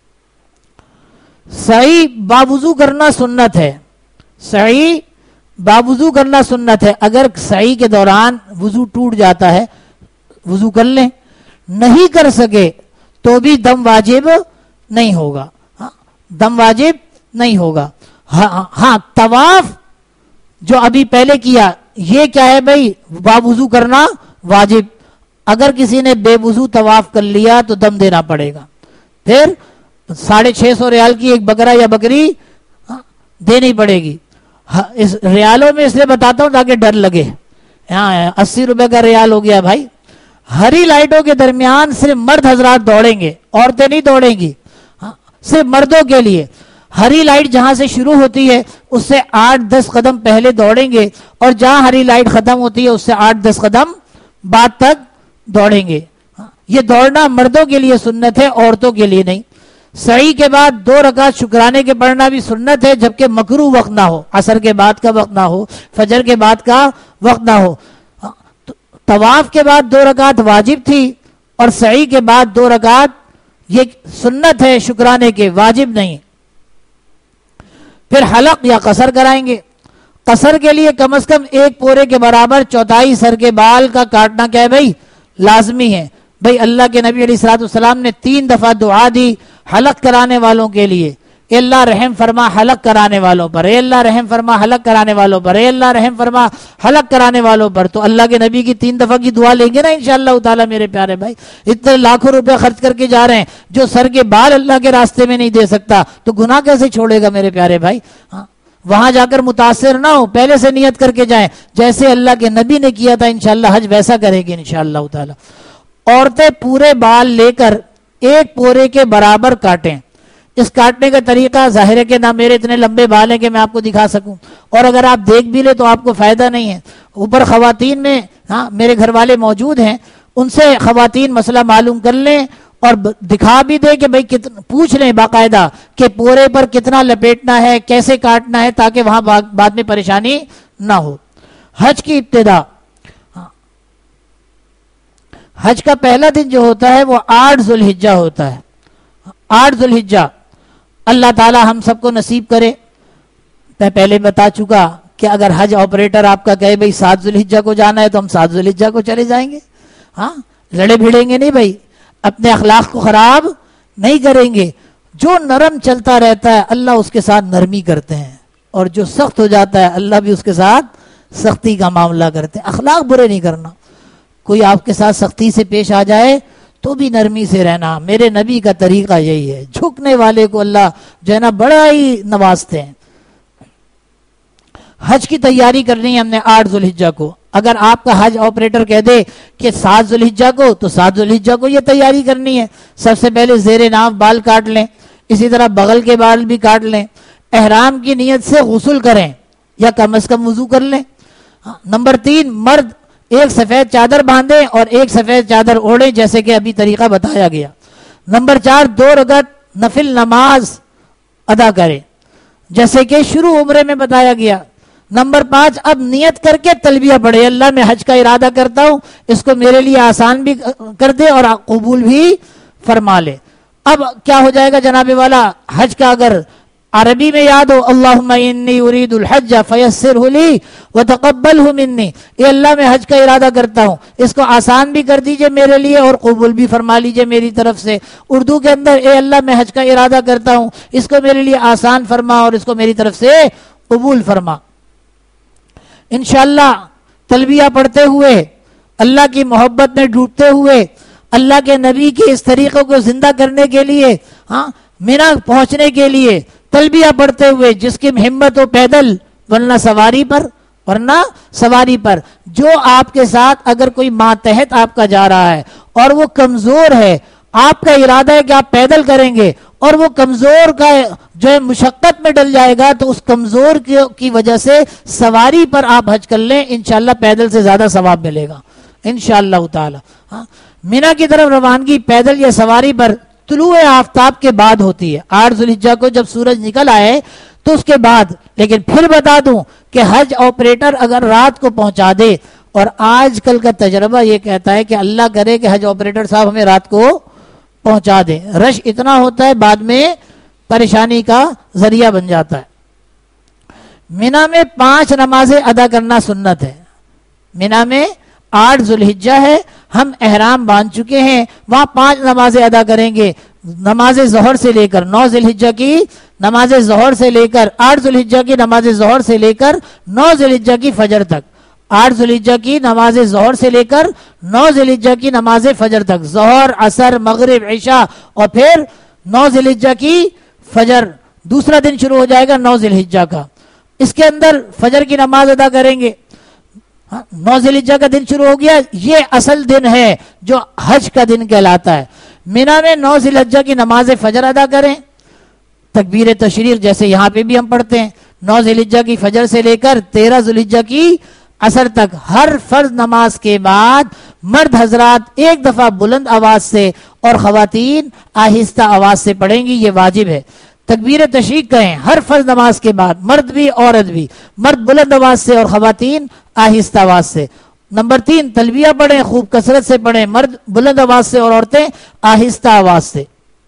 سعی باوضو کرنا سنت ہے، سعی باوضو کرنا سنت ہے۔ اگر سعی کے دوران وضو ٹوٹ جاتا ہے، وضو کر لیں، نہیں کر سکے تو بھی دم واجب نہیں ہوگا، دم واجب نہیں ہوگا۔ ہاں طواف جو ابھی پہلے کیا، یہ کیا ہے بھائی؟ باوضو کرنا واجب، اگر کسی نے بے وضو طواف کر لیا تو دم دینا پڑے گا، پھر 650 ریال کی ایک بکرا یا بکری دینی پڑے گی۔ اس ریالوں میں اس لیے بتاتا ہوں تاکہ ڈر لگے، 80 روپے کا ریال ہو گیا بھائی۔ ہری لائٹوں کے درمیان صرف مرد حضرات دوڑیں گے، عورتیں نہیں دوڑیں گی، صرف مردوں کے لیے۔ ہری لائٹ جہاں سے شروع ہوتی ہے اس سے 8-10 قدم پہلے دوڑیں گے، اور جہاں ہری لائٹ ختم ہوتی ہے اس سے 8-10 قدم بعد تک دوڑیں گے۔ یہ دوڑنا مردوں کے لیے سنت ہے، عورتوں کے لیے نہیں۔ سعی کے بعد 2 رکعت شکرانے کے پڑھنا بھی سنت ہے، جبکہ مکروہ وقت نہ ہو، عصر کے بعد کا وقت نہ ہو، فجر کے بعد کا وقت نہ ہو۔ طواف کے بعد 2 رکعت واجب تھی، اور سعی کے بعد 2 رکعت یہ سنت ہے شکرانے کے، واجب نہیں۔ پھر حلق یا قصر کرائیں گے۔ قصر کے لیے کم از کم 1 پورے کے برابر 1/4 سر کے بال کا کاٹنا کیا ہے بھائی؟ لازمی ہے بھائی۔ اللہ کے نبی علیہ الصلوۃ والسلام نے 3 دفعہ دعا دی حلق کرانے والوں کے لیے اے اللہ رحم فرما حلق کرانے والوں پر، اے اللہ رحم فرما حلق کرانے والوں پر، اے اللہ رحم فرما حلق کرانے والوں پر، تو اللہ کے نبی کی 3 دفعہ کی دعا لیں گے نا انشاءاللہ تعالی میرے پیارے بھائی. اتنے لاکھوں روپے خرچ کر کے جا رہے ہیں، جو سر کے بال اللہ کے راستے میں نہیں دے سکتا تو گناہ کیسے چھوڑے گا میرے پیارے بھائی؟ وہاں جا کر متاثر نہ ہو، پہلے سے نیت کر کے جائیں، جیسے اللہ کے نبی نے کیا تھا انشاءاللہ حج ویسا کریں گے انشاءاللہ تعالی. عورتیں پورے بال لے کر 1 پورے کے برابر کاٹیں. اس کاٹنے کا طریقہ ظاہر ہے کہ نہ میرے اتنے لمبے بال ہیں کہ میں آپ کو دکھا سکوں، اور اگر آپ دیکھ بھی لیں تو آپ کو فائدہ نہیں ہے. اوپر خواتین میں میرے گھر والے موجود ہیں، ان سے خواتین مسئلہ معلوم کر لیں اور دکھا بھی دیں کہ بھئی پوچھ لیں باقاعدہ کہ پورے پر کتنا لپیٹنا ہے، کیسے کاٹنا ہے، تاکہ وہاں بعد میں پریشانی نہ ہو. حج کی ابتدا، حج کا پہلا دن جو ہوتا ہے وہ 8 ذو الحجہ ہوتا ہے. 8 ذو الحجہ اللہ تعالی ہم سب کو نصیب کرے. میں پہلے بتا چکا کہ اگر حج آپریٹر آپ کا کہے بھئی 7 ذو الحجہ کو جانا ہے تو ہم 7 ذو الحجہ کو چلے جائیں گے. لڑے بھیڑیں گے نہیں بھائی، اپنے اخلاق کو خراب نہیں کریں گے. جو نرم چلتا رہتا ہے اللہ اس کے ساتھ نرمی کرتے ہیں، اور جو سخت ہو جاتا ہے اللہ بھی اس کے ساتھ سختی کا معاملہ کرتے ہیں. اخلاق برے نہیں کرنا. کوئی آپ کے ساتھ سختی سے پیش آ جائے تو بھی نرمی سے رہنا. میرے نبی کا طریقہ یہی ہے. جھکنے والے کو اللہ جو ہے نا بڑا ہی نوازتے ہیں. حج کی تیاری کرنی ہے ہم نے 8 ذو الحجہ کو. اگر آپ کا حج آپریٹر کہہ دے کہ 7 ذو الحجہ کو، تو 7 ذو الحجہ کو یہ تیاری کرنی ہے. سب سے پہلے زیر ناف بال کاٹ لیں، اسی طرح بغل کے بال بھی کاٹ لیں. احرام کی نیت سے غسل کریں یا کم از کم وضو کر لیں. نمبر 3، مرد 1 سفید چادر باندھیں اور 1 سفید چادر اوڑھیں جیسے کہ ابھی طریقہ بتایا گیا. نمبر 4، 2 رکعت نفل نماز ادا کریں جیسے کہ شروع عمرے میں بتایا گیا. نمبر 5، اب نیت کر کے تلبیہ پڑھے، اللہ میں حج کا ارادہ کرتا ہوں، اس کو میرے لیے آسان بھی کر دے اور قبول بھی فرما لے. اب کیا ہو جائے گا جناب والا، حج کا اگر عربی میں یاد ہو، اللہم انی ارید الحج فیسرہ لی وتقبلہ منی، اے اللہ میں حج کا ارادہ کرتا ہوں، اس کو آسان بھی کر دیجئے میرے لیے اور قبول بھی فرما لیجئے میری طرف سے. اردو کے اندر اے اللہ میں حج کا ارادہ کرتا ہوں، اس کو میرے لیے آسان فرما اور اس کو میری طرف سے قبول فرما. انشاءاللہ تلبیہ پڑھتے ہوئے، اللہ کی محبت میں ڈوبتے ہوئے، اللہ کے نبی کے اس طریقے کو زندہ کرنے کے لیے، مینا پہنچنے کے لیے تلبیہ پڑھتے ہوئے، جس کی ہمت ہو پیدل ورنہ سواری پر. جو آپ کے ساتھ اگر کوئی ماتحت آپ کا جا رہا ہے اور وہ کمزور ہے، آپ کا ارادہ ہے کہ آپ پیدل کریں گے اور وہ کمزور کا جو ہے مشقت میں ڈل جائے گا، تو اس کمزور کی وجہ سے سواری پر آپ حج کر لیں، انشاءاللہ پیدل سے زیادہ ثواب ملے گا انشاءاللہ تعالی. مینا کی طرف روانگی پیدل یا سواری پر طلوع آفتاب کے بعد ہوتی ہے. 8 ذو الحجہ کو جب سورج نکل آئے تو اس کے بعد. لیکن پھر بتا دوں کہ حج آپریٹر اگر رات کو پہنچا دے، اور آج کل کا تجربہ یہ کہتا ہے کہ اللہ کرے کہ حج آپریٹر صاحب ہمیں رات کو پہنچا دیں، رش اتنا ہوتا ہے بعد میں پریشانی کا ذریعہ بن جاتا ہے. مینا میں 5 نمازیں ادا کرنا سنت ہے. مینا میں 8 ذو الحجہ ہے، ہم احرام باندھ چکے ہیں، وہاں 5 نمازیں ادا کریں گے. نماز ظہر سے لے کر 9 ذو الحجہ کی نماز ظہر سے لے کر 8 ذو الحجہ کی نماز ظہر سے لے کر 9 ذو الحجہ کی فجر تک. 8 ذو الحجہ کی نماز ظہر سے لے کر 9 ذو الحجہ کی نماز فجر تک، ظہر، عصر، مغرب، عشاء، اور پھر 9 ذو الحجہ کی فجر. دوسرا دن شروع ہو جائے گا 9 ذو الحجہ کا، اس کے اندر فجر کی نماز ادا کریں گے. 9 ذو الحجہ کا دن شروع ہو گیا، یہ اصل دن ہے جو حج کا دن کہلاتا ہے. مینا میں 9 ذو الحجہ کی نماز فجر ادا کریں، تکبیر تشریق جیسے یہاں پہ بھی ہم پڑھتے ہیں. 9 ذو الحجہ کی فجر سے لے کر 13 ذو الحجہ کی عصر تک ہر فرض نماز کے بعد مرد حضرات 1 دفعہ بلند آواز سے اور خواتین آہستہ آواز سے پڑھیں گی، یہ واجب ہے. تکبیر تشریق کہیں ہر فرض نماز کے بعد، مرد بھی عورت بھی، مرد بلند آواز سے اور خواتین آہستہ آواز سے. نمبر 3، تلبیہ پڑھیں، خوب کثرت سے پڑھیں، مرد بلند آواز سے اور عورتیں آہستہ آواز سے.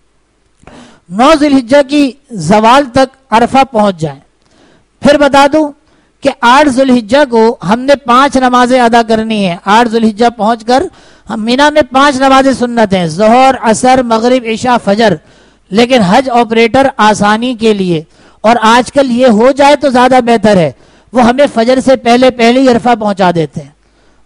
9 ذو الحجہ کی زوال تک عرفہ پہنچ جائیں. پھر بتا دوں کہ 8 ذو الحجہ کو ہم نے 5 نمازیں ادا کرنی ہیں. 8 ذو الحجہ پہنچ کر ہم مینا میں 5 نمازیں سنت ہیں، ظہر، عصر، مغرب، عشاء، فجر. لیکن حج آپریٹر آسانی کے لیے، اور آج کل یہ ہو جائے تو زیادہ بہتر ہے، وہ ہمیں فجر سے پہلے پہلے ہی عرفہ پہنچا دیتے ہیں.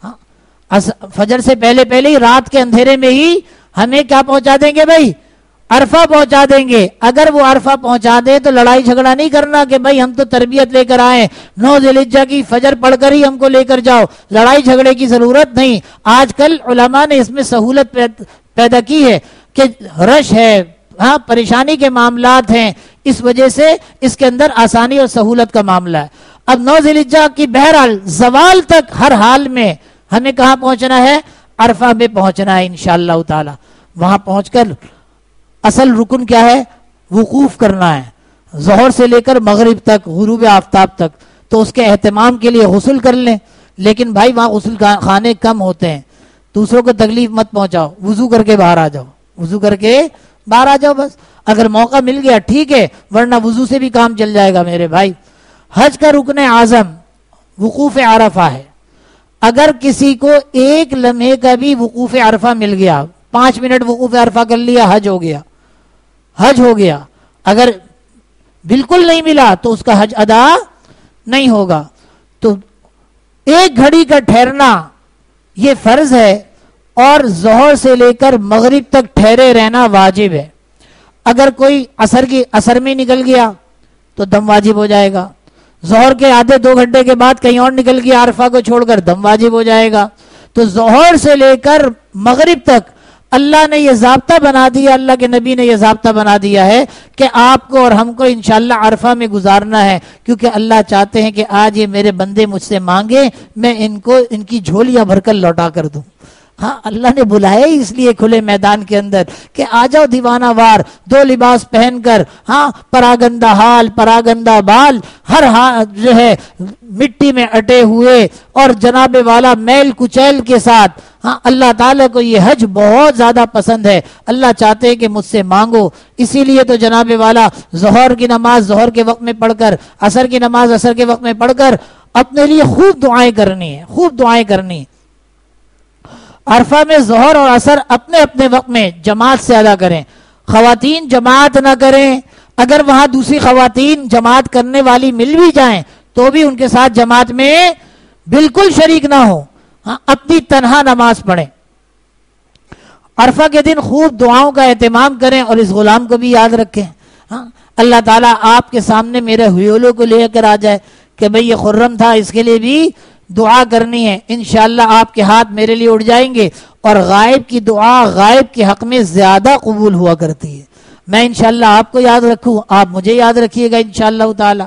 فجر سے پہلے پہلے ہی رات کے اندھیرے میں ہی ہمیں کیا پہنچا دیں گے بھائی؟ عرفہ پہنچا دیں گے. اگر وہ عرفہ پہنچا دیں تو لڑائی جھگڑا نہیں کرنا کہ بھائی ہم تو تربیت لے کر آئے، 9 ذی الحجہ کی فجر پڑھ کر ہی ہم کو لے کر جاؤ. لڑائی جھگڑے کی ضرورت نہیں. آج کل علماء نے اس میں سہولت پیدا کی ہے کہ رش ہے، ہاں پریشانی کے معاملات ہیں، اس وجہ سے اس کے اندر آسانی اور سہولت کا معاملہ ہے. اب 9 ذی الحجہ کی بہرحال زوال تک ہر حال میں ہمیں کہاں پہنچنا ہے؟ عرفہ میں پہنچنا ہے انشاءاللہ تعالی. وہاں پہنچ کر اصل رکن کیا ہے؟ وقوف کرنا ہے، ظہر سے لے کر مغرب تک، غروب آفتاب تک. تو اس کے اہتمام کے لیے غسل کر لیں، لیکن بھائی وہاں غسل خانے کم ہوتے ہیں، دوسروں کو تکلیف مت پہنچاؤ، وضو کر کے باہر آ جاؤ، وضو کر کے باہر آ جاؤ بس. اگر موقع مل گیا ٹھیک ہے، ورنہ وضو سے بھی کام چل جائے گا میرے بھائی. حج کا رکن اعظم وقوف عرفہ ہے. اگر کسی کو ایک لمحے کا بھی وقوف عرفہ مل گیا، 5 منٹ وقوف عرفہ کر لیا، حج ہو گیا، حج ہو گیا. اگر بالکل نہیں ملا تو اس کا حج ادا نہیں ہوگا. تو ایک گھڑی کا ٹھہرنا یہ فرض ہے، اور ظہر سے لے کر مغرب تک ٹھہرے رہنا واجب ہے. اگر کوئی عصر میں نکل گیا تو دم واجب ہو جائے گا. ظہر کے آدھے 2 گھنٹے کے بعد کہیں اور نکل گیا عرفہ کو چھوڑ کر، دم واجب ہو جائے گا. تو ظہر سے لے کر مغرب تک اللہ نے یہ ضابطہ بنا دیا، اللہ کے نبی نے یہ ضابطہ بنا دیا ہے کہ آپ کو اور ہم کو انشاءاللہ عرفہ میں گزارنا ہے، کیونکہ اللہ چاہتے ہیں کہ آج یہ میرے بندے مجھ سے مانگے، میں ان کی جھولیاں بھر کر لوٹا کر دوں. ہاں اللہ نے بلایا اس لیے کھلے میدان کے اندر کہ آ جاؤ دیوانہ وار، 2 لباس پہن کر، ہاں پراگندہ حال پراگندہ بال، ہر جو ہے مٹی میں اٹے ہوئے اور جناب والا میل کچیل کے ساتھ. ہاں اللہ تعالیٰ کو یہ حج بہت زیادہ پسند ہے. اللہ چاہتے ہیں کہ مجھ سے مانگو، اسی لیے تو جناب والا ظہر کی نماز ظہر کے وقت میں پڑھ کر، عصر کی نماز عصر کے وقت میں پڑھ کر اپنے لیے خوب دعائیں کرنی ہے، خوب دعائیں کرنی. عرفہ میں ظہر اور عصر اپنے اپنے وقت میں جماعت سے ادا کریں. خواتین جماعت نہ کریں. اگر وہاں دوسری خواتین جماعت کرنے والی مل بھی جائیں تو بھی ان کے ساتھ جماعت میں بالکل شریک نہ ہو. ہاں اپنی تنہا نماز پڑھیں. عرفہ کے دن خوب دعاؤں کا اہتمام کریں، اور اس غلام کو بھی یاد رکھیں. ہاں اللہ تعالیٰ آپ کے سامنے میرے حیولوں کو لے کر آ جائے کہ بھئی یہ خرم تھا، اس کے لیے بھی دعا کرنی ہے. انشاءاللہ آپ کے ہاتھ میرے لیے اٹھ جائیں گے. اور غائب کی دعا غائب کے حق میں زیادہ قبول ہوا کرتی ہے. میں انشاءاللہ آپ کو یاد رکھوں، آپ مجھے یاد رکھیے گا انشاءاللہ تعالی.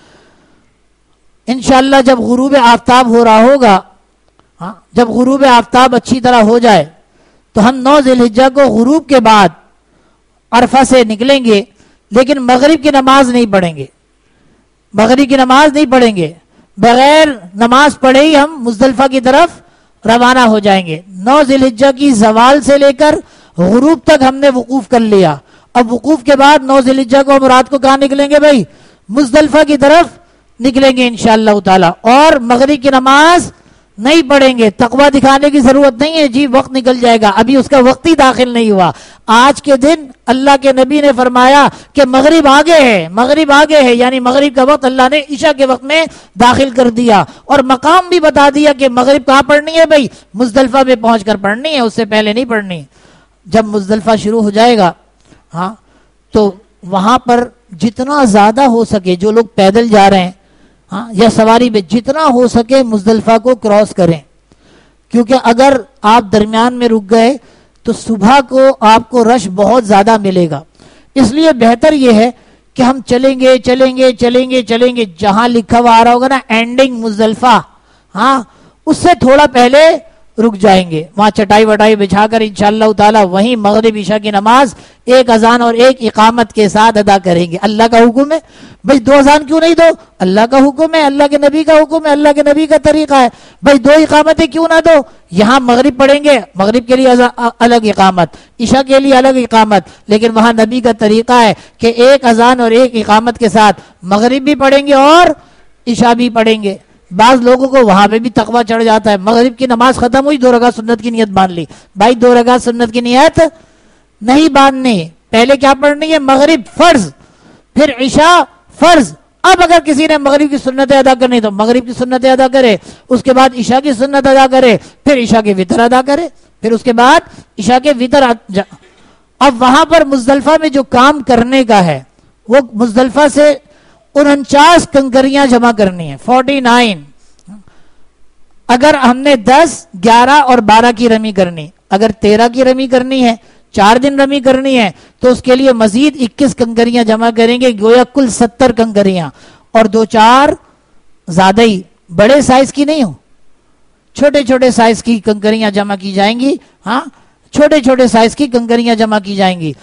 انشاءاللہ جب غروب آفتاب ہو رہا ہوگا، ہاں جب غروب آفتاب اچھی طرح ہو جائے تو ہم 9 ذی الحجہ کو غروب کے بعد عرفہ سے نکلیں گے، لیکن مغرب کی نماز نہیں پڑھیں گے. مغرب کی نماز نہیں پڑھیں گے، بغیر نماز پڑھے ہی ہم مزدلفہ کی طرف روانہ ہو جائیں گے. 9 ذی الحجہ کی زوال سے لے کر غروب تک ہم نے وقوف کر لیا. اب وقوف کے بعد 9 ذی الحجہ کو ہم رات کو کہاں نکلیں گے بھائی؟ مزدلفہ کی طرف نکلیں گے انشاءاللہ تعالی. اور مغرب کی نماز نہیں پڑھیں گے. تقوی دکھانے کی ضرورت نہیں ہے جی وقت نکل جائے گا، ابھی اس کا وقت ہی داخل نہیں ہوا. آج کے دن اللہ کے نبی نے فرمایا کہ مغرب آگے ہے، مغرب آگے ہے، یعنی مغرب کا وقت اللہ نے عشاء کے وقت میں داخل کر دیا. اور مقام بھی بتا دیا کہ مغرب کہاں پڑھنی ہے بھائی؟ مزدلفہ میں پہنچ کر پڑھنی ہے، اس سے پہلے نہیں پڑھنی. جب مزدلفہ شروع ہو جائے گا ہاں تو وہاں پر جتنا زیادہ ہو سکے جو لوگ پیدل جا رہے ہیں ہاں یا سواری پہ، جتنا ہو سکے مزدلفہ کو کراس کریں. کیونکہ اگر آپ درمیان میں رک گئے تو صبح کو آپ کو رش بہت زیادہ ملے گا. اس لیے بہتر یہ ہے کہ ہم چلیں گے چلیں گے چلیں گے چلیں گے، جہاں لکھا ہوا آ رہا ہوگا نا اینڈنگ مزدلفہ، ہاں اس سے تھوڑا پہلے رک جائیں گے. وہاں چٹائی وٹائی بچھا کر انشاءاللہ تعالی وہیں مغرب عشاء کی نماز ایک اذان اور ایک اقامت کے ساتھ ادا کریں گے. اللہ کا حکم ہے بھائی 2 اذان کیوں نہیں دو؟ اللہ کا حکم ہے، اللہ کے نبی کا حکم ہے، اللہ کے نبی کا طریقہ ہے. بھائی 2 اقامتیں کیوں نہ دو؟ یہاں مغرب پڑھیں گے، مغرب کے لیے الگ اقامت، عشاء کے لیے الگ اقامت، لیکن وہاں نبی کا طریقہ ہے کہ ایک اذان اور ایک اقامت کے ساتھ مغرب بھی پڑھیں گے اور عشاء بھی پڑھیں گے. بعض لوگوں کو وہاں پہ بھی تقویٰ چڑھ جاتا ہے، مغرب کی نماز ختم ہوئی 2 رکعت سنت کی نیت باندھ لی. بھائی 2 رکعت سنت کی نیت نہیں باندھنی، پہلے کیا پڑھنی ہے؟ مغرب فرض، پھر عشاء فرض. اب اگر کسی نے مغرب کی سنتیں ادا کرنی تو مغرب کی سنتیں ادا کرے، اس کے بعد عشاء کی سنت ادا کرے، پھر عشاء کے وتر ادا کرے، پھر اس کے بعد عشاء کے وتر. اب وہاں پر مزدلفہ میں جو کام کرنے کا ہے وہ مزدلفہ سے 49 کنکریاں جمع کرنی ہیں، 49. اگر ہم نے 10، 11 اور 12 کی رمی کرنی، اگر 13 کی رمی کرنی ہے، 4 دن رمی کرنی ہے، تو اس کے لیے مزید 21 کنکریاں جمع کریں گے، گویا کل 70 کنکریاں. اور 2-4 زیادہ ہی، بڑے سائز کی نہیں ہو، چھوٹے چھوٹے سائز کی کنکریاں جمع کی جائیں گی. ہاں، چھوٹے چھوٹے سائز کی کنکریاں جمع کی جائیں گی.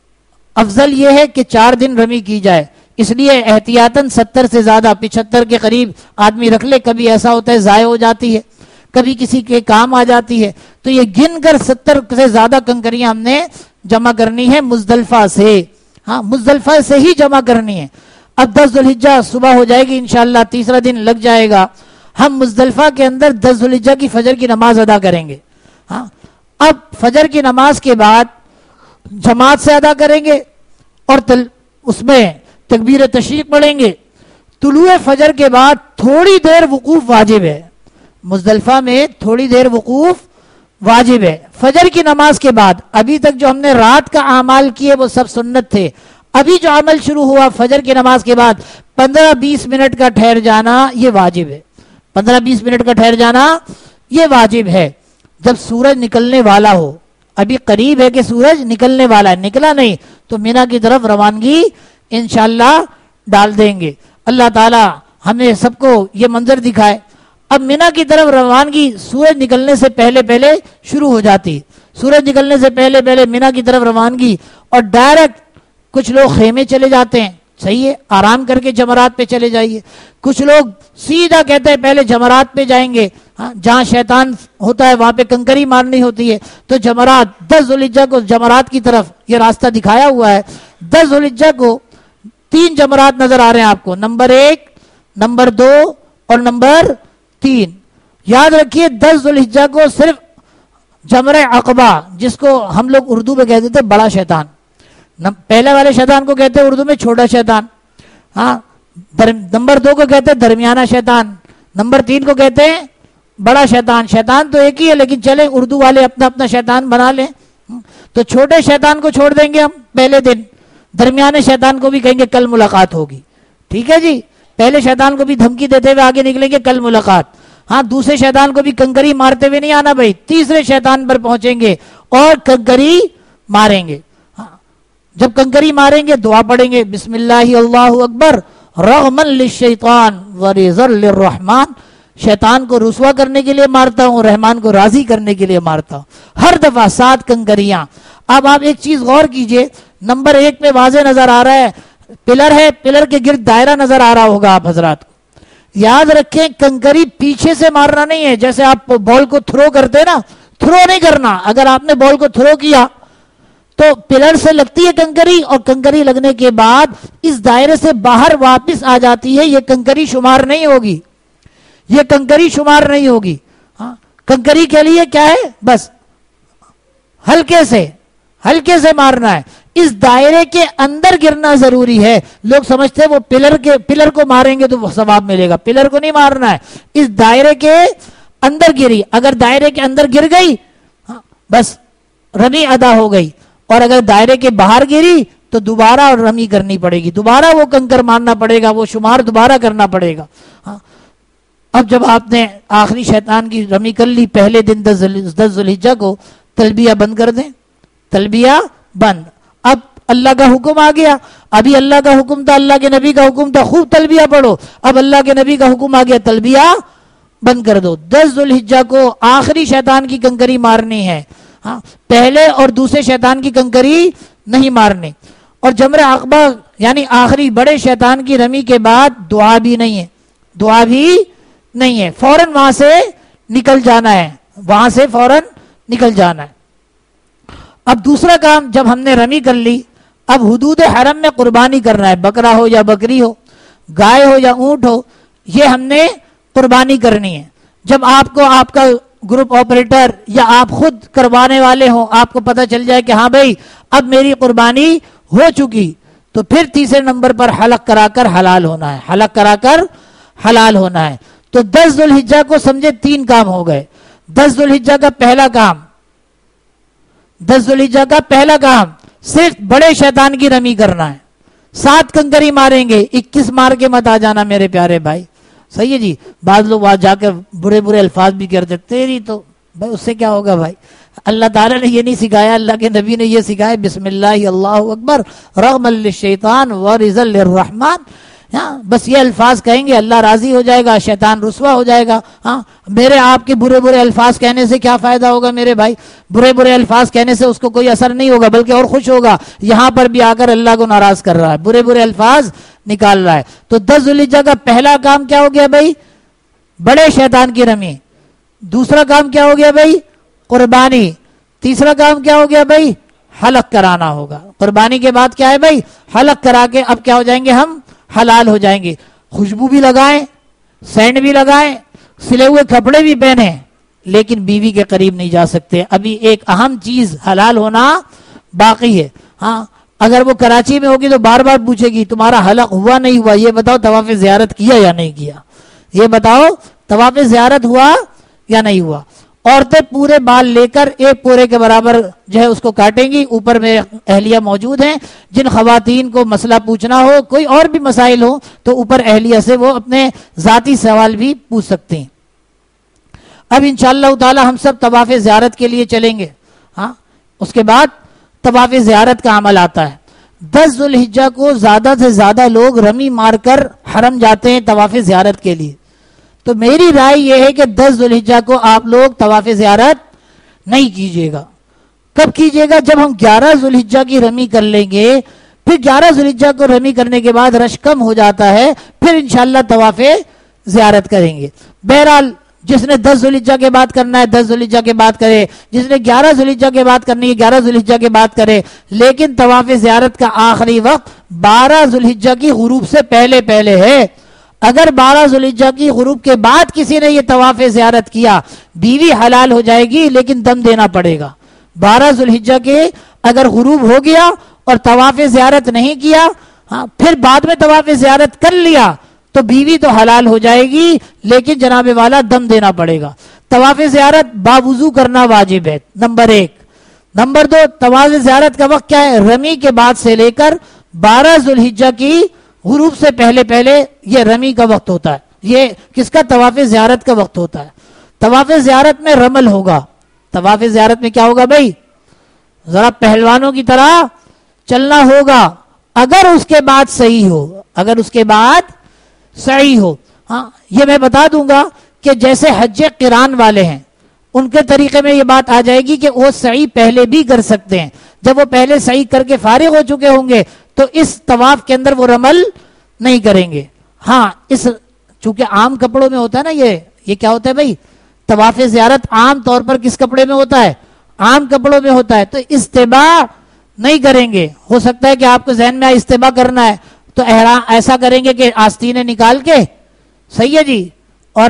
افضل یہ ہے کہ 4 دن رمی کی جائے، اس لیے احتیاطاً 70 سے زیادہ 75 کے قریب آدمی رکھ لے. کبھی ایسا ہوتا ہے ضائع ہو جاتی ہے، کبھی کسی کے کام آ جاتی ہے، تو یہ گن کر 70 سے زیادہ کنکریاں ہم نے جمع کرنی ہے مزدلفہ سے. ہاں، مزدلفہ سے ہی جمع کرنی ہے. اب 10 ذوالحجہ صبح ہو جائے گی انشاءاللہ، تیسرا دن لگ جائے گا. ہم مزدلفہ کے اندر 10 ذوالحجہ کی فجر کی نماز ادا کریں گے. ہاں، اب فجر کی نماز کے بعد جماعت سے ادا کریں گے اور اس میں تکبیر تشریق پڑھیں گے. طلوع فجر کے بعد تھوڑی دیر وقوف واجب ہے، مزدلفہ میں تھوڑی دیر وقوف واجب ہے. فجر کی نماز کے بعد ابھی تک جو ہم نے رات کا اعمال کیے وہ سب سنت تھے. ابھی جو عمل شروع ہوا فجر کی نماز کے بعد 15-20 منٹ کا ٹھہر جانا یہ واجب ہے. 15-20 منٹ کا ٹھہر جانا یہ واجب ہے. جب سورج نکلنے والا ہو، ابھی قریب ہے کہ سورج نکلنے والا ہے، نکلا نہیں تو مینا کی طرف روانگی انشاءاللہ ڈال دیں گے. اللہ تعالی ہمیں سب کو یہ منظر دکھائے. اب مینا کی طرف روانگی سورج نکلنے سے پہلے پہلے شروع ہو جاتی. سورج نکلنے سے پہلے پہلے مینا کی طرف روانگی، اور ڈائریکٹ کچھ لوگ خیمے چلے جاتے ہیں، صحیح ہے، آرام کر کے جمرات پہ چلے جائیے. کچھ لوگ سیدھا کہتے ہیں پہلے جمرات پہ جائیں گے. ہاں، جہاں شیطان ہوتا ہے وہاں پہ کنکری مارنی ہوتی ہے، تو جمرات 10 ذوالحجہ کو جمرات کی طرف یہ راستہ دکھایا ہوا ہے. 10 ذوالحجہ کو 3 جمرات نظر آ رہے ہیں آپ کو، نمبر 1، نمبر 2 اور نمبر 3. یاد رکھیے 10 ذوالحجہ کو صرف جمرہ عقبہ، جس کو ہم لوگ اردو میں کہتے تھے بڑا شیطان، پہلے والے شیطان کو کہتے ہیں اردو میں چھوٹا شیطان. ہاں، نمبر 2 کو کہتے ہیں درمیانہ شیطان، نمبر 3 کو کہتے ہیں بڑا شیطان. شیطان تو ایک ہی ہے، لیکن چلیں اردو والے اپنا اپنا شیطان بنا لیں. تو چھوٹے شیطان کو چھوڑ دیں گے ہم پہلے دن، درمیانے شیطان کو بھی کہیں گے کل ملاقات ہوگی. ٹھیک ہے جی، پہلے شیطان کو بھی دھمکی دیتے ہوئے آگے نکلیں گے کل ملاقات. ہاں، دوسرے شیطان کو بھی کنکری مارتے ہوئے نہیں آنا بھائی، تیسرے شیطان پر پہنچیں گے اور کنکری ماریں گے. جب کنکری ماریں گے دعا پڑھیں گے، بسم اللہ اللہ اکبر رغما للشیطان ورضا للرحمن. شیطان کو رسوا کرنے کے لیے مارتا ہوں، رحمان کو راضی کرنے کے لیے مارتا ہوں. ہر دفعہ 7 کنکریاں. اب آپ ایک چیز غور کیجئے، نمبر 1 پہ واضح نظر آ رہا ہے پلر ہے، پلر کے گرد دائرہ نظر آ رہا ہوگا آپ حضرات کو. یاد رکھیں کنکری پیچھے سے مارنا نہیں ہے، جیسے آپ بال کو تھرو کرتے نا، تھرو نہیں کرنا. اگر آپ نے بال کو تھرو کیا تو پلر سے لگتی ہے کنکری، اور کنکری لگنے کے بعد اس دائرے سے باہر واپس آ جاتی ہے. یہ کنکری شمار نہیں ہوگی، یہ کنکری شمار نہیں ہوگی. ہاں، کنکری کے لیے کیا ہے، بس ہلکے سے مارنا ہے. اس دائرے کے اندر گرنا ضروری ہے. لوگ سمجھتے ہیں وہ پلر کو ماریں گے تو وہ ثواب ملے گا. پلر کو نہیں مارنا ہے، اس دائرے کے اندر گری. اگر دائرے کے اندر گر گئی بس رمی ادا ہو گئی، اور اگر دائرے کے باہر گری تو دوبارہ رمی کرنی پڑے گی، دوبارہ وہ کنکر مارنا پڑے گا، وہ شمار دوبارہ کرنا پڑے گا. ہاں، اب جب آپ نے آخری شیطان کی رمی کر لی پہلے دن 10 ذوالحجہ کو، تلبیہ بند کر دیں، تلبیہ بند. اب اللہ کا حکم آ گیا. ابھی اللہ کا حکم تھا، اللہ کے نبی کا حکم تھا خوب تلبیہ پڑھو. اب اللہ کے نبی کا حکم آ گیا تلبیہ بند کر دو. 10 ذوالحجہ کو آخری شیطان کی کنکری مارنی ہے. ہاں، پہلے اور دوسرے شیطان کی کنکری نہیں مارنی. اور جمرہ عقبہ یعنی آخری بڑے شیطان کی رمی کے بعد دعا بھی نہیں ہے، دعا بھی نہیں ہے، فوراً وہاں سے نکل جانا ہے، وہاں سے فوراً نکل جانا ہے. اب دوسرا کام، جب ہم نے رمی کر لی اب حدود حرم میں قربانی کرنا ہے. بکرا ہو یا بکری ہو، گائے ہو یا اونٹ ہو، یہ ہم نے قربانی کرنی ہے. جب آپ کو آپ کا گروپ آپریٹر یا آپ خود کروانے والے ہوں، آپ کو پتہ چل جائے کہ ہاں بھائی اب میری قربانی ہو چکی، تو پھر تیسرے نمبر پر حلق کرا کر حلال ہونا ہے، حلق کرا کر حلال ہونا ہے۔ تو 10 ذو الحجہ کو سمجھے 3 کام ہو گئے۔ 10 ذو الحجہ کا پہلا کام، 10 ذو الحجہ کا پہلا کام صرف بڑے شیطان کی رمی کرنا ہے، 7 کنکری ماریں گے، 21 مار کے مت آ جانا میرے پیارے بھائی، صحیح ہے جی۔ بعض لوگ وہاں جا کے برے برے الفاظ بھی کرتے، تیری تو بھائی اس سے کیا ہوگا بھائی؟ اللہ تعالیٰ نے یہ نہیں سکھایا، اللہ کے نبی نے یہ سکھایا، بسم اللہ اللہ اکبر رغما للشیطان ورضا للرحمن۔ ہاں بس یہ الفاظ کہیں گے اللہ راضی ہو جائے گا، شیطان رسوا ہو جائے گا۔ ہاں میرے آپ کے برے برے الفاظ کہنے سے کیا فائدہ ہوگا میرے بھائی؟ برے برے الفاظ کہنے سے اس کو کوئی اثر نہیں ہوگا بلکہ اور خوش ہوگا، یہاں پر بھی آ کر اللہ کو ناراض کر رہا ہے، برے برے الفاظ نکال رہا ہے۔ تو 10 ذوالحجہ کا پہلا کام کیا ہو گیا بھائی؟ بڑے شیطان کی رمی۔ دوسرا کام کیا ہو گیا بھائی؟ قربانی۔ تیسرا کام کیا ہو گیا بھائی؟ حلق کرانا ہوگا۔ قربانی کے بعد کیا ہے بھائی؟ حلق کرا کے اب کیا ہو جائیں گے ہم؟ حلال ہو جائیں گے۔ خوشبو بھی لگائیں، سینٹ بھی لگائیں، سلے ہوئے کپڑے بھی پہنیں، لیکن بیوی کے قریب نہیں جا سکتے۔ ابھی ایک اہم چیز حلال ہونا باقی ہے۔ ہاں اگر وہ کراچی میں ہوگی تو بار بار پوچھے گی تمہارا حلق ہوا نہیں ہوا، یہ بتاؤ طواف زیارت کیا یا نہیں کیا، یہ بتاؤ طواف زیارت ہوا یا نہیں ہوا۔ عورتیں پورے بال لے کر ایک پورے کے برابر جو ہے اس کو کاٹیں گی۔ اوپر میں اہلیہ موجود ہیں، جن خواتین کو مسئلہ پوچھنا ہو، کوئی اور بھی مسائل ہو تو اوپر اہلیہ سے وہ اپنے ذاتی سوال بھی پوچھ سکتے ہیں۔ اب انشاءاللہ تعالی ہم سب طواف زیارت کے لیے چلیں گے۔ ہاں اس کے بعد طواف زیارت کا عمل آتا ہے۔ 10 ذوالحجہ کو زیادہ سے زیادہ لوگ رمی مار کر حرم جاتے ہیں طواف زیارت کے لیے۔ تو میری رائے یہ ہے کہ 10 ذوالحجہ کو آپ لوگ طواف زیارت نہیں کیجیے گا۔ کب کیجیے گا؟ جب ہم 11 ذوالحجہ کی رمی کر لیں گے، پھر 11 ذوالحجہ کو رمی کرنے کے بعد رش کم ہو جاتا ہے، پھر انشاءاللہ طواف زیارت کریں گے۔ بہرحال جس نے 10 ذوالحجہ کے بعد کرنا ہے 10 ذوالحجہ کے بعد کرے، جس نے 11 ذوالحجہ کے بعد کرنی ہے 11 ذوالحجہ کے بعد کرے، لیکن طواف زیارت کا آخری وقت 12 ذوالحجہ کی غروب سے پہلے پہلے ہے۔ اگر 12 ذوالحجہ کی غروب کے بعد کسی نے یہ طواف زیارت کیا، بیوی حلال ہو جائے گی لیکن دم دینا پڑے گا۔ 12 ذوالحجہ کے اگر غروب ہو گیا اور طواف زیارت نہیں کیا، ہاں پھر بعد میں طواف زیارت کر لیا تو بیوی تو حلال ہو جائے گی لیکن جناب والا دم دینا پڑے گا۔ طواف زیارت باوضو کرنا واجب ہے، نمبر 1۔ نمبر 2، طواف زیارت کا وقت کیا ہے؟ رمی کے بعد سے لے کر 12 ذوالحجہ کی غروب سے پہلے پہلے یہ رمی کا وقت ہوتا ہے۔ یہ کس کا؟ طواف زیارت کا وقت ہوتا ہے۔ طواف زیارت میں رمل ہوگا۔ طواف زیارت میں کیا ہوگا بھائی؟ ذرا پہلوانوں کی طرح چلنا ہوگا، اگر اس کے بعد صحیح ہو، اگر اس کے بعد صحیح ہو۔ ہاں یہ میں بتا دوں گا کہ جیسے حج قران والے ہیں ان کے طریقے میں یہ بات آ جائے گی کہ وہ سعی پہلے بھی کر سکتے ہیں۔ جب وہ پہلے سعی کر کے فارغ ہو چکے ہوں گے تو اس طواف کے اندر وہ رمل نہیں کریں گے۔ ہاں اس چونکہ عام کپڑوں میں ہوتا ہے نا، یہ کیا ہوتا ہے بھائی؟ طواف زیارت عام طور پر کس کپڑے میں ہوتا ہے؟ عام کپڑوں میں ہوتا ہے، تو استباع نہیں کریں گے۔ ہو سکتا ہے کہ آپ کو ذہن میں استباع کرنا ہے تو ایسا کریں گے کہ آستینیں نکال کے، صحیح ہے جی، اور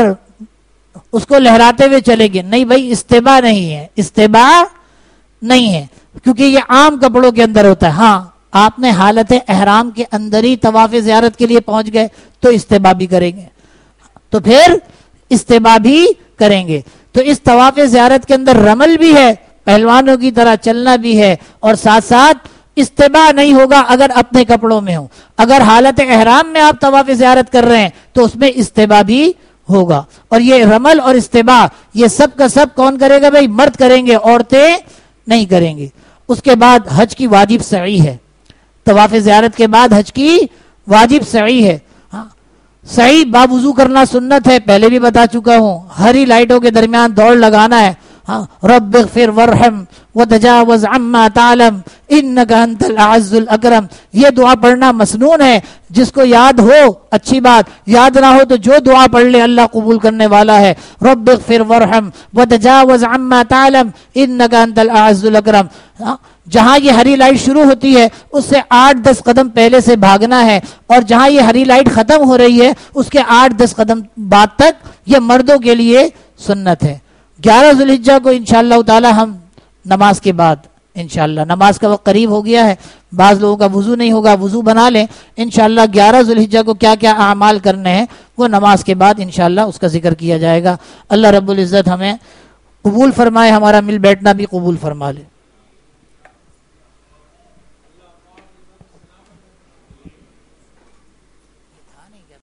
اس کو لہراتے ہوئے چلیں گے۔ نہیں بھائی، استباع نہیں ہے، استباع نہیں ہے، کیونکہ یہ عام کپڑوں کے اندر ہوتا ہے۔ ہاں آپ نے حالت احرام کے اندر ہی طواف زیارت کے لیے پہنچ گئے تو استباع بھی کریں گے، تو پھر استباع بھی کریں گے۔ تو اس طواف زیارت کے اندر رمل بھی ہے، پہلوانوں کی طرح چلنا بھی ہے، اور ساتھ ساتھ استباع نہیں ہوگا اگر اپنے کپڑوں میں ہو۔ اگر حالت احرام میں آپ طواف زیارت کر رہے ہیں تو اس میں استباع بھی ہوگا۔ اور یہ رمل اور استباع یہ سب کا سب کون کرے گا بھائی؟ مرد کریں گے، عورتیں نہیں کریں گے۔ اس کے بعد حج کی واجب سعی ہے۔ طواف زیارت کے بعد حج کی واجب سعی ہے۔ سعی باوضو کرنا سنت ہے، پہلے بھی بتا چکا ہوں۔ ہری لائٹوں کے درمیان دوڑ لگانا ہے، رب اغفر وارحم وتجاوز عما تعلم انک انت الاعز الاکرم، یہ دعا پڑھنا مسنون ہے۔ جس کو یاد ہو اچھی بات، یاد نہ ہو تو جو دعا پڑھ لے اللہ قبول کرنے والا ہے۔ رب اغفر وارحم وتجاوز عما تعلم انک انت الاعز الاکرم۔ جہاں یہ ہری لائٹ شروع ہوتی ہے اس سے 8-10 قدم پہلے سے بھاگنا ہے، اور جہاں یہ ہری لائٹ ختم ہو رہی ہے اس کے 8-10 قدم بعد تک یہ مردوں کے لیے سنت ہے۔ 11 ذوالحجہ کو انشاءاللہ تعالی ہم نماز کے بعد انشاءاللہ نماز کا وقت قریب ہو گیا ہے. بعض لوگوں کا وضو نہیں ہوگا, وضو بنا لیں. انشاءاللہ 11 ذوالحجہ کو کیا کیا اعمال کرنے ہیں وہ نماز کے بعد انشاءاللہ اس کا ذکر کیا جائے گا. اللہ رب العزت ہمیں قبول فرمائے, ہمارا مل بیٹھنا بھی قبول فرما لے.